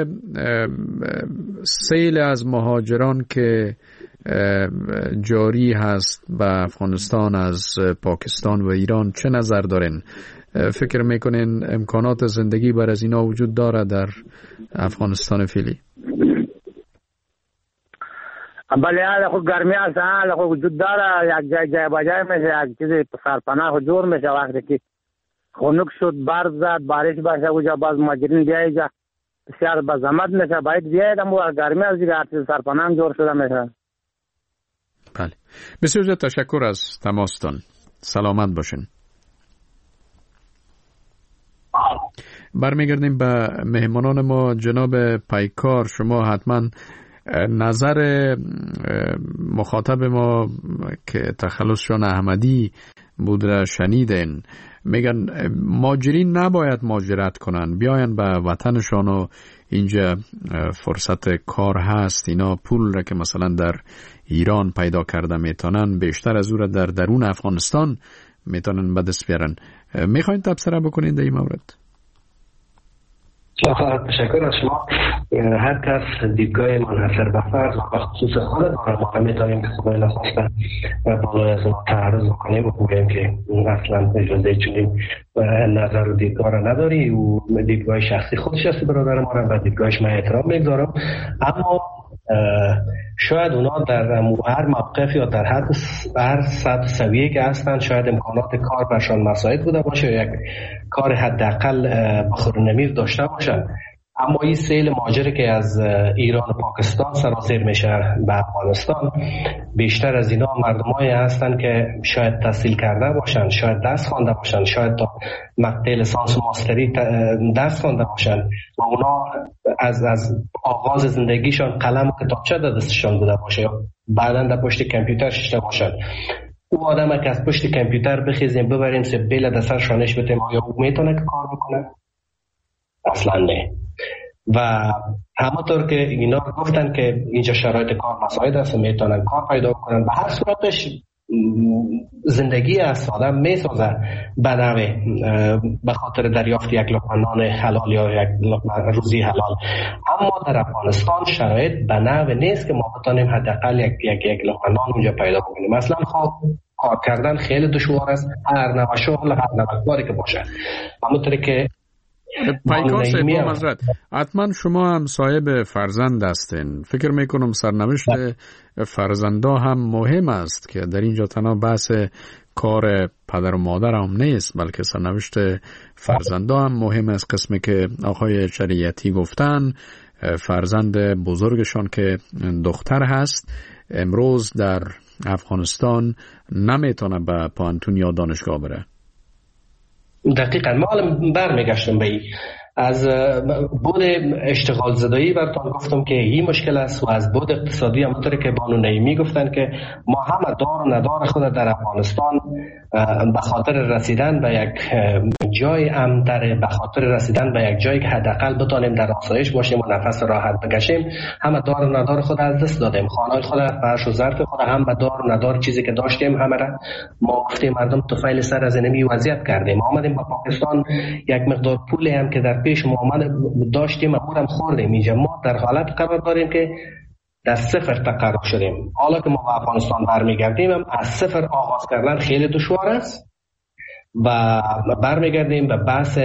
سیل از مهاجران که جاری هست به افغانستان از پاکستان و ایران چه نظر دارین؟ فکر میکنین امکانات زندگی بر از اینا وجود داره در افغانستان فعلی؟ بله حالا خود گرمی هست، حالا خود وجود داره. یک جای جای بجای میشه، یک چیزی سرپناه خود جور میشه. وقتی که خنک شد، برف زد، بارش باشه اونجا باز مهاجرین بیایید بسیار به زحمت میشه، باید بیایید اما گرمی از دیگه هر چیز سرپناه هم جور شده میشه. بله بسیار تشکر از تماستان. سلامت باشین. برمیگردیم به مهمانان ما. جناب پیکار، شما حتما نظر مخاطب ما که تخلصشان احمدی بود را شنیدین. میگن مهاجرین نباید مهاجرت کنن، بیاین به وطنشان و اینجا فرصت کار هست. اینا پول را که مثلا در ایران پیدا کرده میتونن بیشتر از او را در درون افغانستان میتونن به دست بیارن. میخواین تبصره بکنین در این مورد؟ تشکر از شما. هر کس دیدگاه منحصر به فرد و خصوص خود داره. ما نمیتونیم که خود نخواسته بالای از ما تعرض کنیم و بگوییم که اصلا اجازه چنین نظر و دیدگاه را نداری و دیدگاه شخصی خودش هستی برادر ما را و دیدگاهش من احترام میگذارم. اما شاید اونا در هر موقف یا در هر هر سطح سویه که هستن شاید امکانات کار برشان مساعد بوده باشه، یک کار حداقل بخورنمیر داشته باشن. اما این سیل مهاجر که از ایران و پاکستان سرازیر میشه به افغانستان، بیشتر از اینا مردمایی هستن که شاید تحصیل کرده باشن، شاید درس خوانده باشن، شاید تا مقطع لیسانس و ماستری درس خوانده باشن و اونا از از آغاز زندگیشان قلم و کتابچه در دستشان بوده باشه یا بعداً در پشت کامپیوتر شیشته باشن. او آدم که از پشت کامپیوتر بخیزیم ببریم سبیل در سر شانش بتیم آیا او میتونه که کار بکنه؟ اصلا نه. و همونطور که اینا گفتن که اینجا شرایط کار مساعد است و میتونن کار پیدا کنن، به هر صورتش زندگی از آدم میسازه به نوع به خاطر دریافت یک لقمه نان حلال یا یک لقمه روزی حلال. اما در افغانستان شرایط به نوع نیست که ما بتانیم حداقل یک یک یک لقمه نان اونجا پیدا کنیم. مثلا خب کار کردن خیلی دشوار است، هر نوع شغل، هر نوع کاری که باشه. همونطوری که پیکار صاحب با مزرد حتما شما هم صاحب فرزند هستین. فکر میکنم سرنوشت فرزندا هم مهم است که در اینجا تنها بحث کار پدر و مادر هم نیست، بلکه سرنوشت فرزندا هم مهم است. قسمی که آقای شریعتی گفتن فرزند بزرگشان که دختر هست امروز در افغانستان نمیتونه به پانتون یا دانشگاه بره. دقیقاً ما حالا برمیگشتم به این از بود اشتغال زدایی براتون گفتم که این مشکل است و از بود اقتصادی همونطوری که بانو نعیمی گفتن که ما همه دار و ندار خود در افغانستان به خاطر رسیدن به یک جای امن‌تر، به خاطر رسیدن به یک جایی که حداقل بتانیم در آسایش باشیم و نفس راحت بکشیم، همه دار و ندار خود از دست دادیم. خانه خود، فرش و ظرف خود هم به دار و ندار چیزی که داشتیم همه را ما گفتیم مردم طفیل سر از اینمی وضعیت کردیم. آمدیم به پاکستان یک مقدار پولی هم که در پیش ما آمد داشتیم امورم خوردیم. اینجا ما در حالت قرار داریم که در صفر تقرار شدیم. حالا که ما به افغانستان برمیگردیم هم از صفر آغاز کردن خیلی دشوار است و برمیگردیم به بحث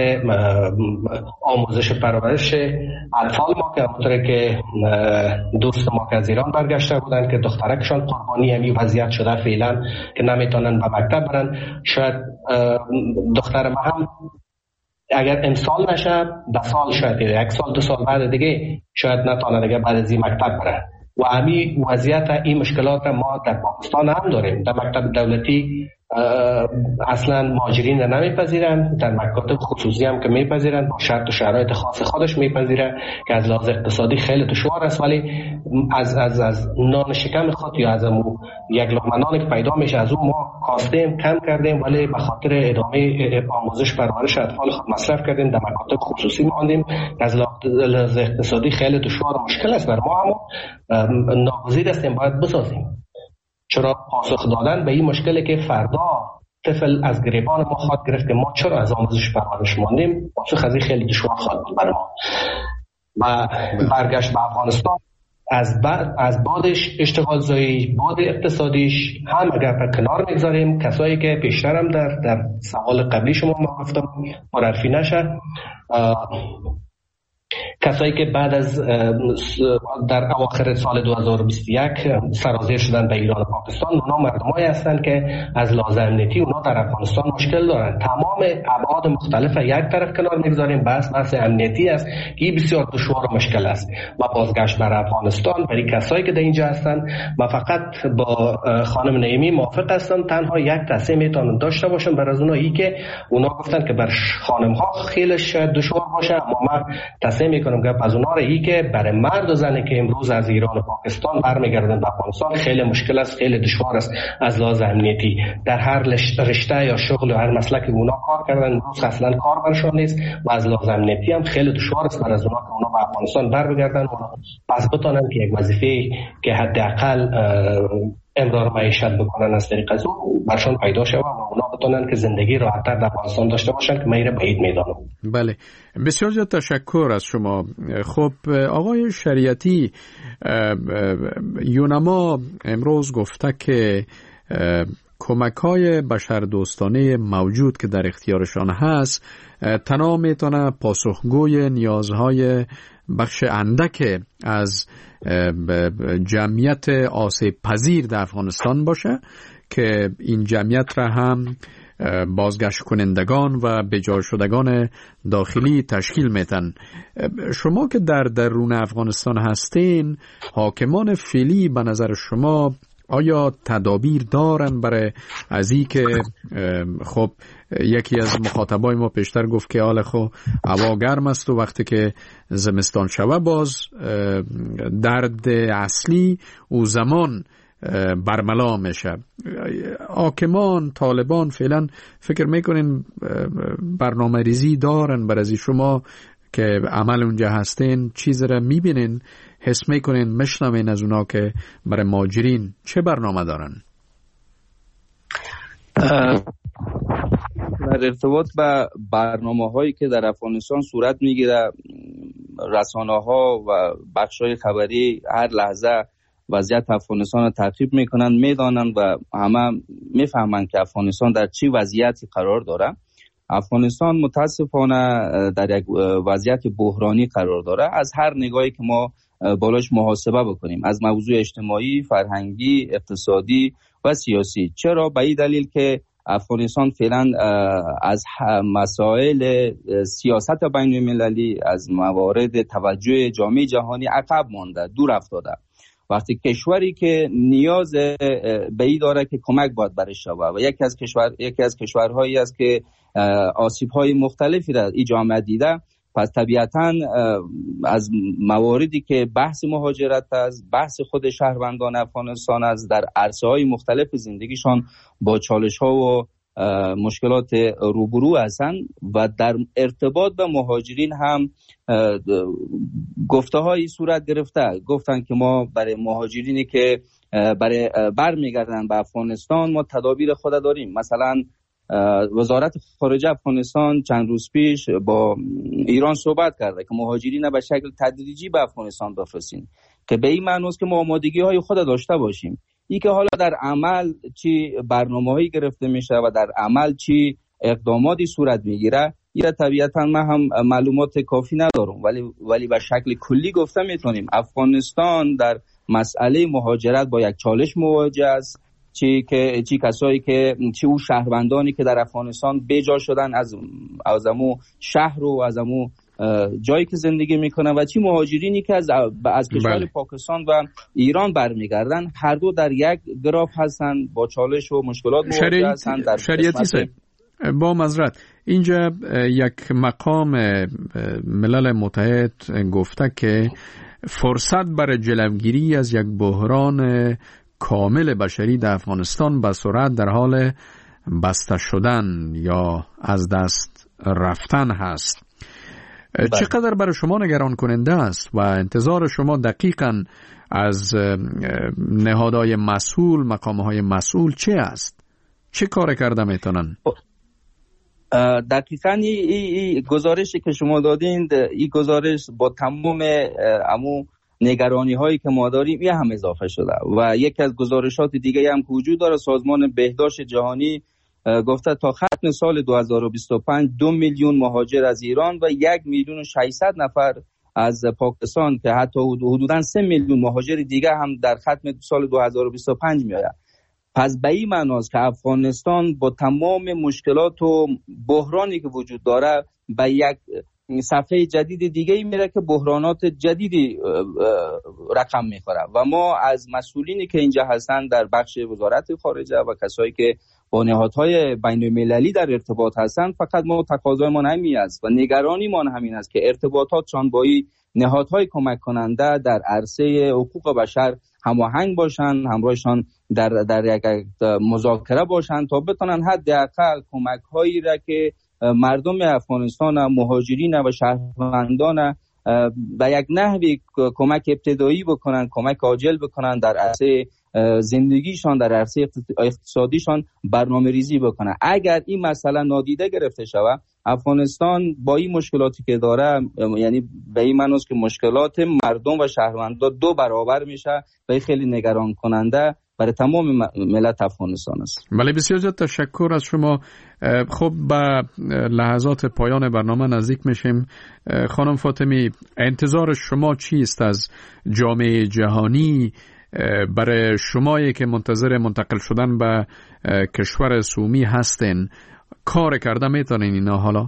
آموزش پرورش اطفال ما که همونطور که دوست ما که از ایران برگشته بودن که دخترکشان قربانی همین وضعیت شده فعلا که نمیتونن به مکتب برن. شاید دختر ما هم اگر امسال نشه ده سال شاید یک سال دو سال بعد دیگه شاید نتونه دیگه بعد از این مکتب بره و همین وضعیت این مشکلات ما در پاکستان هم داریم. در مکتب دولتی اصلا مهاجرین را نمیپذیرن، در مکاتب خصوصی هم که میپذیرن با شرط و شرایط خاص خودش میپذیره که از لحاظ اقتصادی خیلی دشوار است، ولی از از از نان شکم خود یا از امو یک لقمه نانی که پیدا میشه از اون ما کاستیم کم کردیم، ولی به خاطر ادامه آموزش پرورش اطفال خود مصرف کردیم، در مکاتب خصوصی ماندیم. از لحاظ اقتصادی خیلی دشوار و مشکل است بر ما، اما ناگزیر هستیم باید بسازیم. چرا پاسخ دادن به این مشکلی که فردا طفل از گریبان ما خواهد گرفت که ما چرا از آموزش پرورش ماندیم، پاسخ از این خیلی دشوار خواهد بود برای ما. و برگشت به افغانستان از بعد از بادش اشتغال زایی، باد اقتصادیش هم اگر پر کنار میگذاریم، کسایی که پیشتر هم در در سوال قبلی شما ما گفتم معرفی نشه، کسایی که بعد از در اواخر سال دو هزار و بیست و یک سرازیر شدن به ایران و پاکستان، اونا مردمایی هستند که از لحاظ امنیتی اونا در افغانستان مشکل دارن. تمام ابعاد مختلف یک طرف کنار میگذاریم، بس بحث امنیتی است که بسیار دشوار و مشکل است. و بازگشت بر افغانستان برای کسایی که در اینجا هستند، ما فقط با خانم نعیمی موافق هستم تنها یک تصمیم میتونن داشته باشن بر از اونایی که اونا گفتن که بر خانم ها خیلی شاید دشوار باشه، اما من تصمیم میکنم گپ از اونها ای که برای مرد و زنی که امروز از ایران و پاکستان برمیگردن به افغانستان خیلی مشکل است، خیلی دشوار است از لحاظ امنیتی. در هر رشته یا شغل یا هر مسلک اونا کار کردن امروز اصلا کار برشون نیست و از لحاظ امنیتی هم خیلی دشوار است برای اونها که اونا به افغانستان برمیگردن و پس بتونن که یک وظیفه که حداقل امرار معیشت بکنن از طریق از اون برشون پیدا شود و اونا بتونن که زندگی راحت‌تر در افغانستان داشته باشن که میره بعید میدانم. بله، بسیار زیاد تشکر از شما. خب آقای شریعتی، یونما امروز گفته که کمک‌های بشردوستانه موجود که در اختیارشان هست تنها میتونه پاسخگوی نیازهای بخش اندک از جمعیت آسیب پذیر در افغانستان باشه که این جمعیت را هم بازگشت کنندگان و بجا شدگان داخلی تشکیل میتن. شما که در درون افغانستان هستین، حاکمان فعلی به نظر شما آیا تدابیر دارن برای از این که خب یکی از مخاطبای ما پیشتر گفت که حال خب هوا گرم است و وقتی که زمستان شوه باز درد اصلی او زمان برملا میشه. حاکمان طالبان فعلا فکر میکنین برنامه ریزی دارن برای از شما که عمل اونجا هستین، چیز را میبینین، حس میکنین، مشنوین از اونا که برای مهاجرین چه برنامه دارن؟ در ارتباط با برنامه هایی که در افغانستان صورت میگیره، رسانه ها و بخش های خبری هر لحظه وضعیت افغانستان رو تعقیب میکنن، میدانن و همه میفهمن که افغانستان در چی وضعیتی قرار داره. افغانستان متاسفانه در یک وضعیت بحرانی قرار داره، از هر نگاهی که ما بالاش محاسبه بکنیم، از موضوع اجتماعی، فرهنگی، اقتصادی و سیاسی. چرا؟ به این دلیل که افغانستان فعلا از مسائل سیاست بین المللی، از موارد توجه جامعه جهانی عقب مانده، دور افتاده. وقتی کشوری که نیاز به این داره که کمک باید برش شود و یکی از کشور یکی از کشورهایی است که آسیب‌های مختلفی را این جامعه دیده، پس طبیعتاً از مواردی که بحث مهاجرت است، بحث خود شهروندان افغانستان است، در عرصه‌های مختلف زندگیشان با چالش‌ها و مشکلات روبرو هستند و در ارتباط به مهاجرین هم گفته‌هایی صورت گرفته. گفتن که ما برای مهاجرینی که برای برمیگردن به افغانستان ما تدابیر خود داریم. مثلا وزارت خارجه افغانستان چند روز پیش با ایران صحبت کرده که مهاجرین به شکل تدریجی به افغانستان بفرستین، که به این معنی است که ما آمادگی های خود داشته باشیم. این که حالا در عمل چی برنامه‌هایی گرفته میشه و در عمل چی اقداماتی صورت میگیره، این طبیعتا من هم معلومات کافی ندارم، ولی ولی به شکل کلی گفته میتونیم افغانستان در مسئله مهاجرت با یک چالش مواجه است. چی که چی کسایی که چی او شهروندانی که در افغانستان بیجا شدن از از امو شهر و از امو جایی که زندگی میکنن و چی مهاجرینی که از از کشور بله. پاکستان و ایران برمیگردن، هر دو در یک گراف هستن، با چالش و مشکلات مواجه هستن. در شریعتی صاحب با معذرت، اینجا یک مقام ملل متحد گفته که فرصت برای جلوگیری از یک بحران کامل بشری در افغانستان به سرعت در حال بسته شدن یا از دست رفتن هست. بله. چقدر برای شما نگران کننده است و انتظار شما دقیقاً از نهادهای مسئول، مقامهای مسئول چه است؟ چه کار کرده میتونن؟ دقیقاً این ای, ای گزارشی که شما دادین، این گزارش با تمام امو نگرانی هایی که ما داریم یه هم اضافه شده و یکی از گزارشات دیگه هم که وجود داره، سازمان بهداشت جهانی گفته تا ختم سال دو هزار و بیست و پنج دو میلیون مهاجر از ایران و یک میلیون و ششصد نفر از پاکستان که حتی حدوداً سه میلیون مهاجر دیگه هم در ختم سال دو هزار و بیست و پنج میآید. پس به این معنی است که افغانستان با تمام مشکلات و بحرانی که وجود داره به یک صفحه جدید دیگه میره که بحرانات جدیدی رقم میخوره و ما از مسئولینی که اینجا هستن در بخش وزارت خارجه و کسایی که با نهادهای بین المللی در ارتباط هستن، فقط ما تقاضایمان همین است و نگرانیمان همین است که ارتباطاتشان با این نهادهای کمک کننده در عرصه حقوق بشر هماهنگ باشن، همراهشان در در یک مذاکره باشن تا بتونن حداقل کمک‌هایی را که مردم افغانستان، مهاجرین و شهروندان به یک نحوی کمک ابتدایی بکنن، کمک عاجل بکنن در عرصه زندگیشان، در عرصه اقتصادیشان برنامه ریزی بکنن. اگر این مسئله نادیده گرفته شود، افغانستان با این مشکلاتی که داره، یعنی به این معنی است که مشکلات مردم و شهروندان دو برابر میشه و خیلی نگران کننده برای تمام ملت افغانستان است. بله، بسیار زیاد تشکر از شما. خب به لحظات پایان برنامه نزدیک میشیم. خانم فاطمی، انتظار شما چیست از جامعه جهانی برای شمایی که منتظر منتقل شدن به کشور سومی هستین؟ کار کرده میتونین اینا حالا؟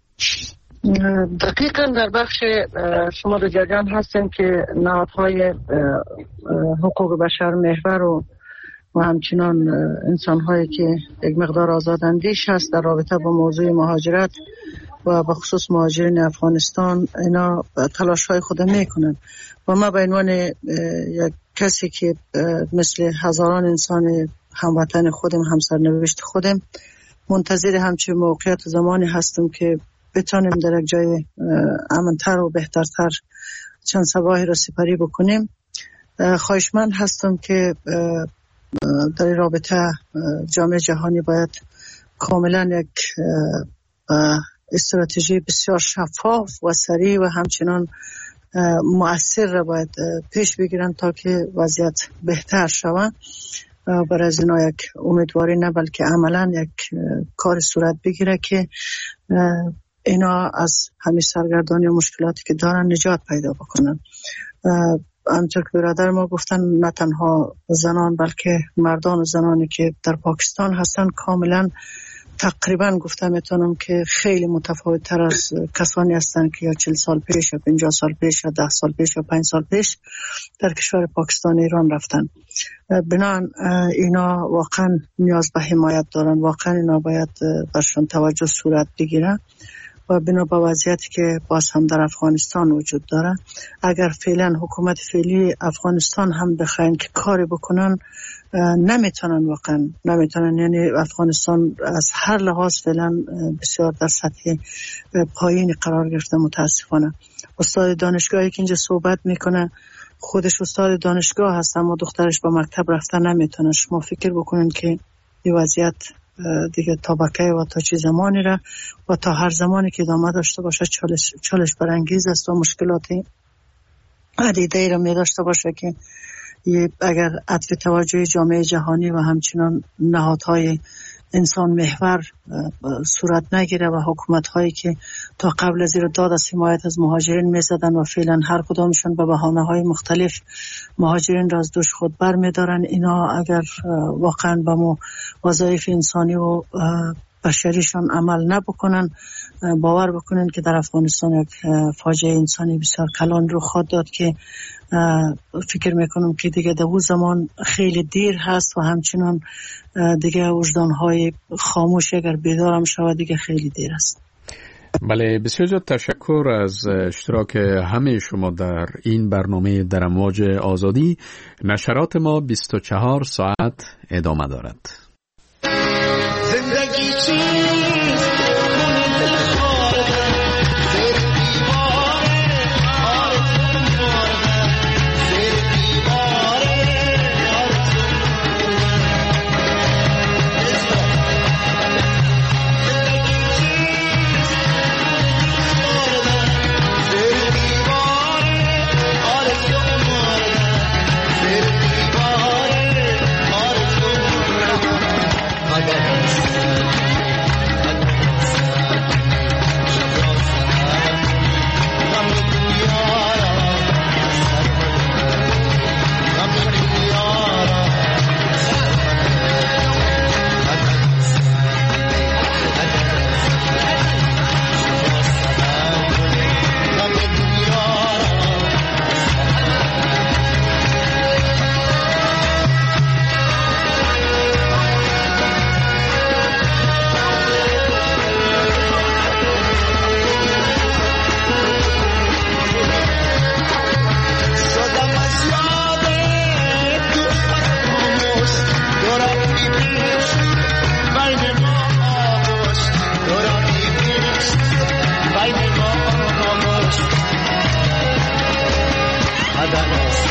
دقیقا در بخش شما در جریان هستین که نهادهای حقوق بشر محور و و همچنان انسان‌هایی که یک مقدار آزاداندیش هست در رابطه با موضوع مهاجرت و به خصوص مهاجرین افغانستان، اینا تلاش‌های خود میکنن و ما به عنوان یک کسی که مثل هزاران انسان هموطن خودم، همسرنوشت خودم، منتظر همچین موقعیت و زمانی هستم که بتونیم در یک جای امن‌تر و بهترتر چند صباحی را سپری بکنیم. خواهشمند هستم که در این رابطه جامعه جهانی باید کاملا یک استراتژی بسیار شفاف و سریع و همچنان مؤثر را باید پیش بگیرن تا که وضعیت بهتر شود. برای از اینا یک امیدواری نه بلکه عملا یک کار صورت بگیره که اینا از همین سرگردانی و مشکلاتی که دارن نجات پیدا بکنن. همونطور که برادر ما گفتن نه تنها زنان بلکه مردان و زنانی که در پاکستان هستن کاملا تقریبا گفته میتونم که خیلی متفاوت تر از کسانی هستن که یا چهل سال پیش یا پنجاه سال پیش یا ده سال پیش یا پنج سال پیش در کشور پاکستان ایران رفتن. بنان اینا واقعا نیاز به حمایت دارن، واقعا اینا باید برشون توجه صورت بگیره و بنا به وضعیتی که باز هم در افغانستان وجود داره اگر فعلا حکومت فعلی افغانستان هم بخواین که کاری بکنن نمیتونن، واقعا نمیتونن. یعنی افغانستان از هر لحاظ فعلا بسیار در سطح پایینی قرار گرفته متاسفانه. استاد دانشگاهی که اینجا صحبت میکنه خودش استاد دانشگاه هست اما دخترش با مکتب رفتن نمیتونه. شما فکر بکنین که این وضعیت دیگه تا بقیه و تا چه زمانی را و تا هر زمانی که ادامه داشته باشه چالش, چالش برانگیز است و مشکلات عدیده‌ای را می داشته باشه که اگر عطف توجه جامعه جهانی و همچنان نهادهای انسان محور صورت نگیره و حکومت هایی که تا قبل از این داد از حمایت از مهاجرین می زدن و فعلا هر کدامشون به بهانه های مختلف مهاجرین را از دوش خود بر می دارن، اینا اگر واقعا به مو وظایف انسانی و بشریشان عمل نبکنن باور بکنن که در افغانستان یک فاجعه انسانی بسیار کلان رو خواهد داد که فکر میکنم که دیگه در اون زمان خیلی دیر هست و همچنان دیگه وجدانهای خاموش اگر بیدار هم شود دیگه خیلی دیر است. بله، بسیار زیاد تشکر از اشتراک همه شما در این برنامه در امواج آزادی. نشرات ما بیست و چهار ساعت ادامه دارد. زندگی چیست؟ Adamos.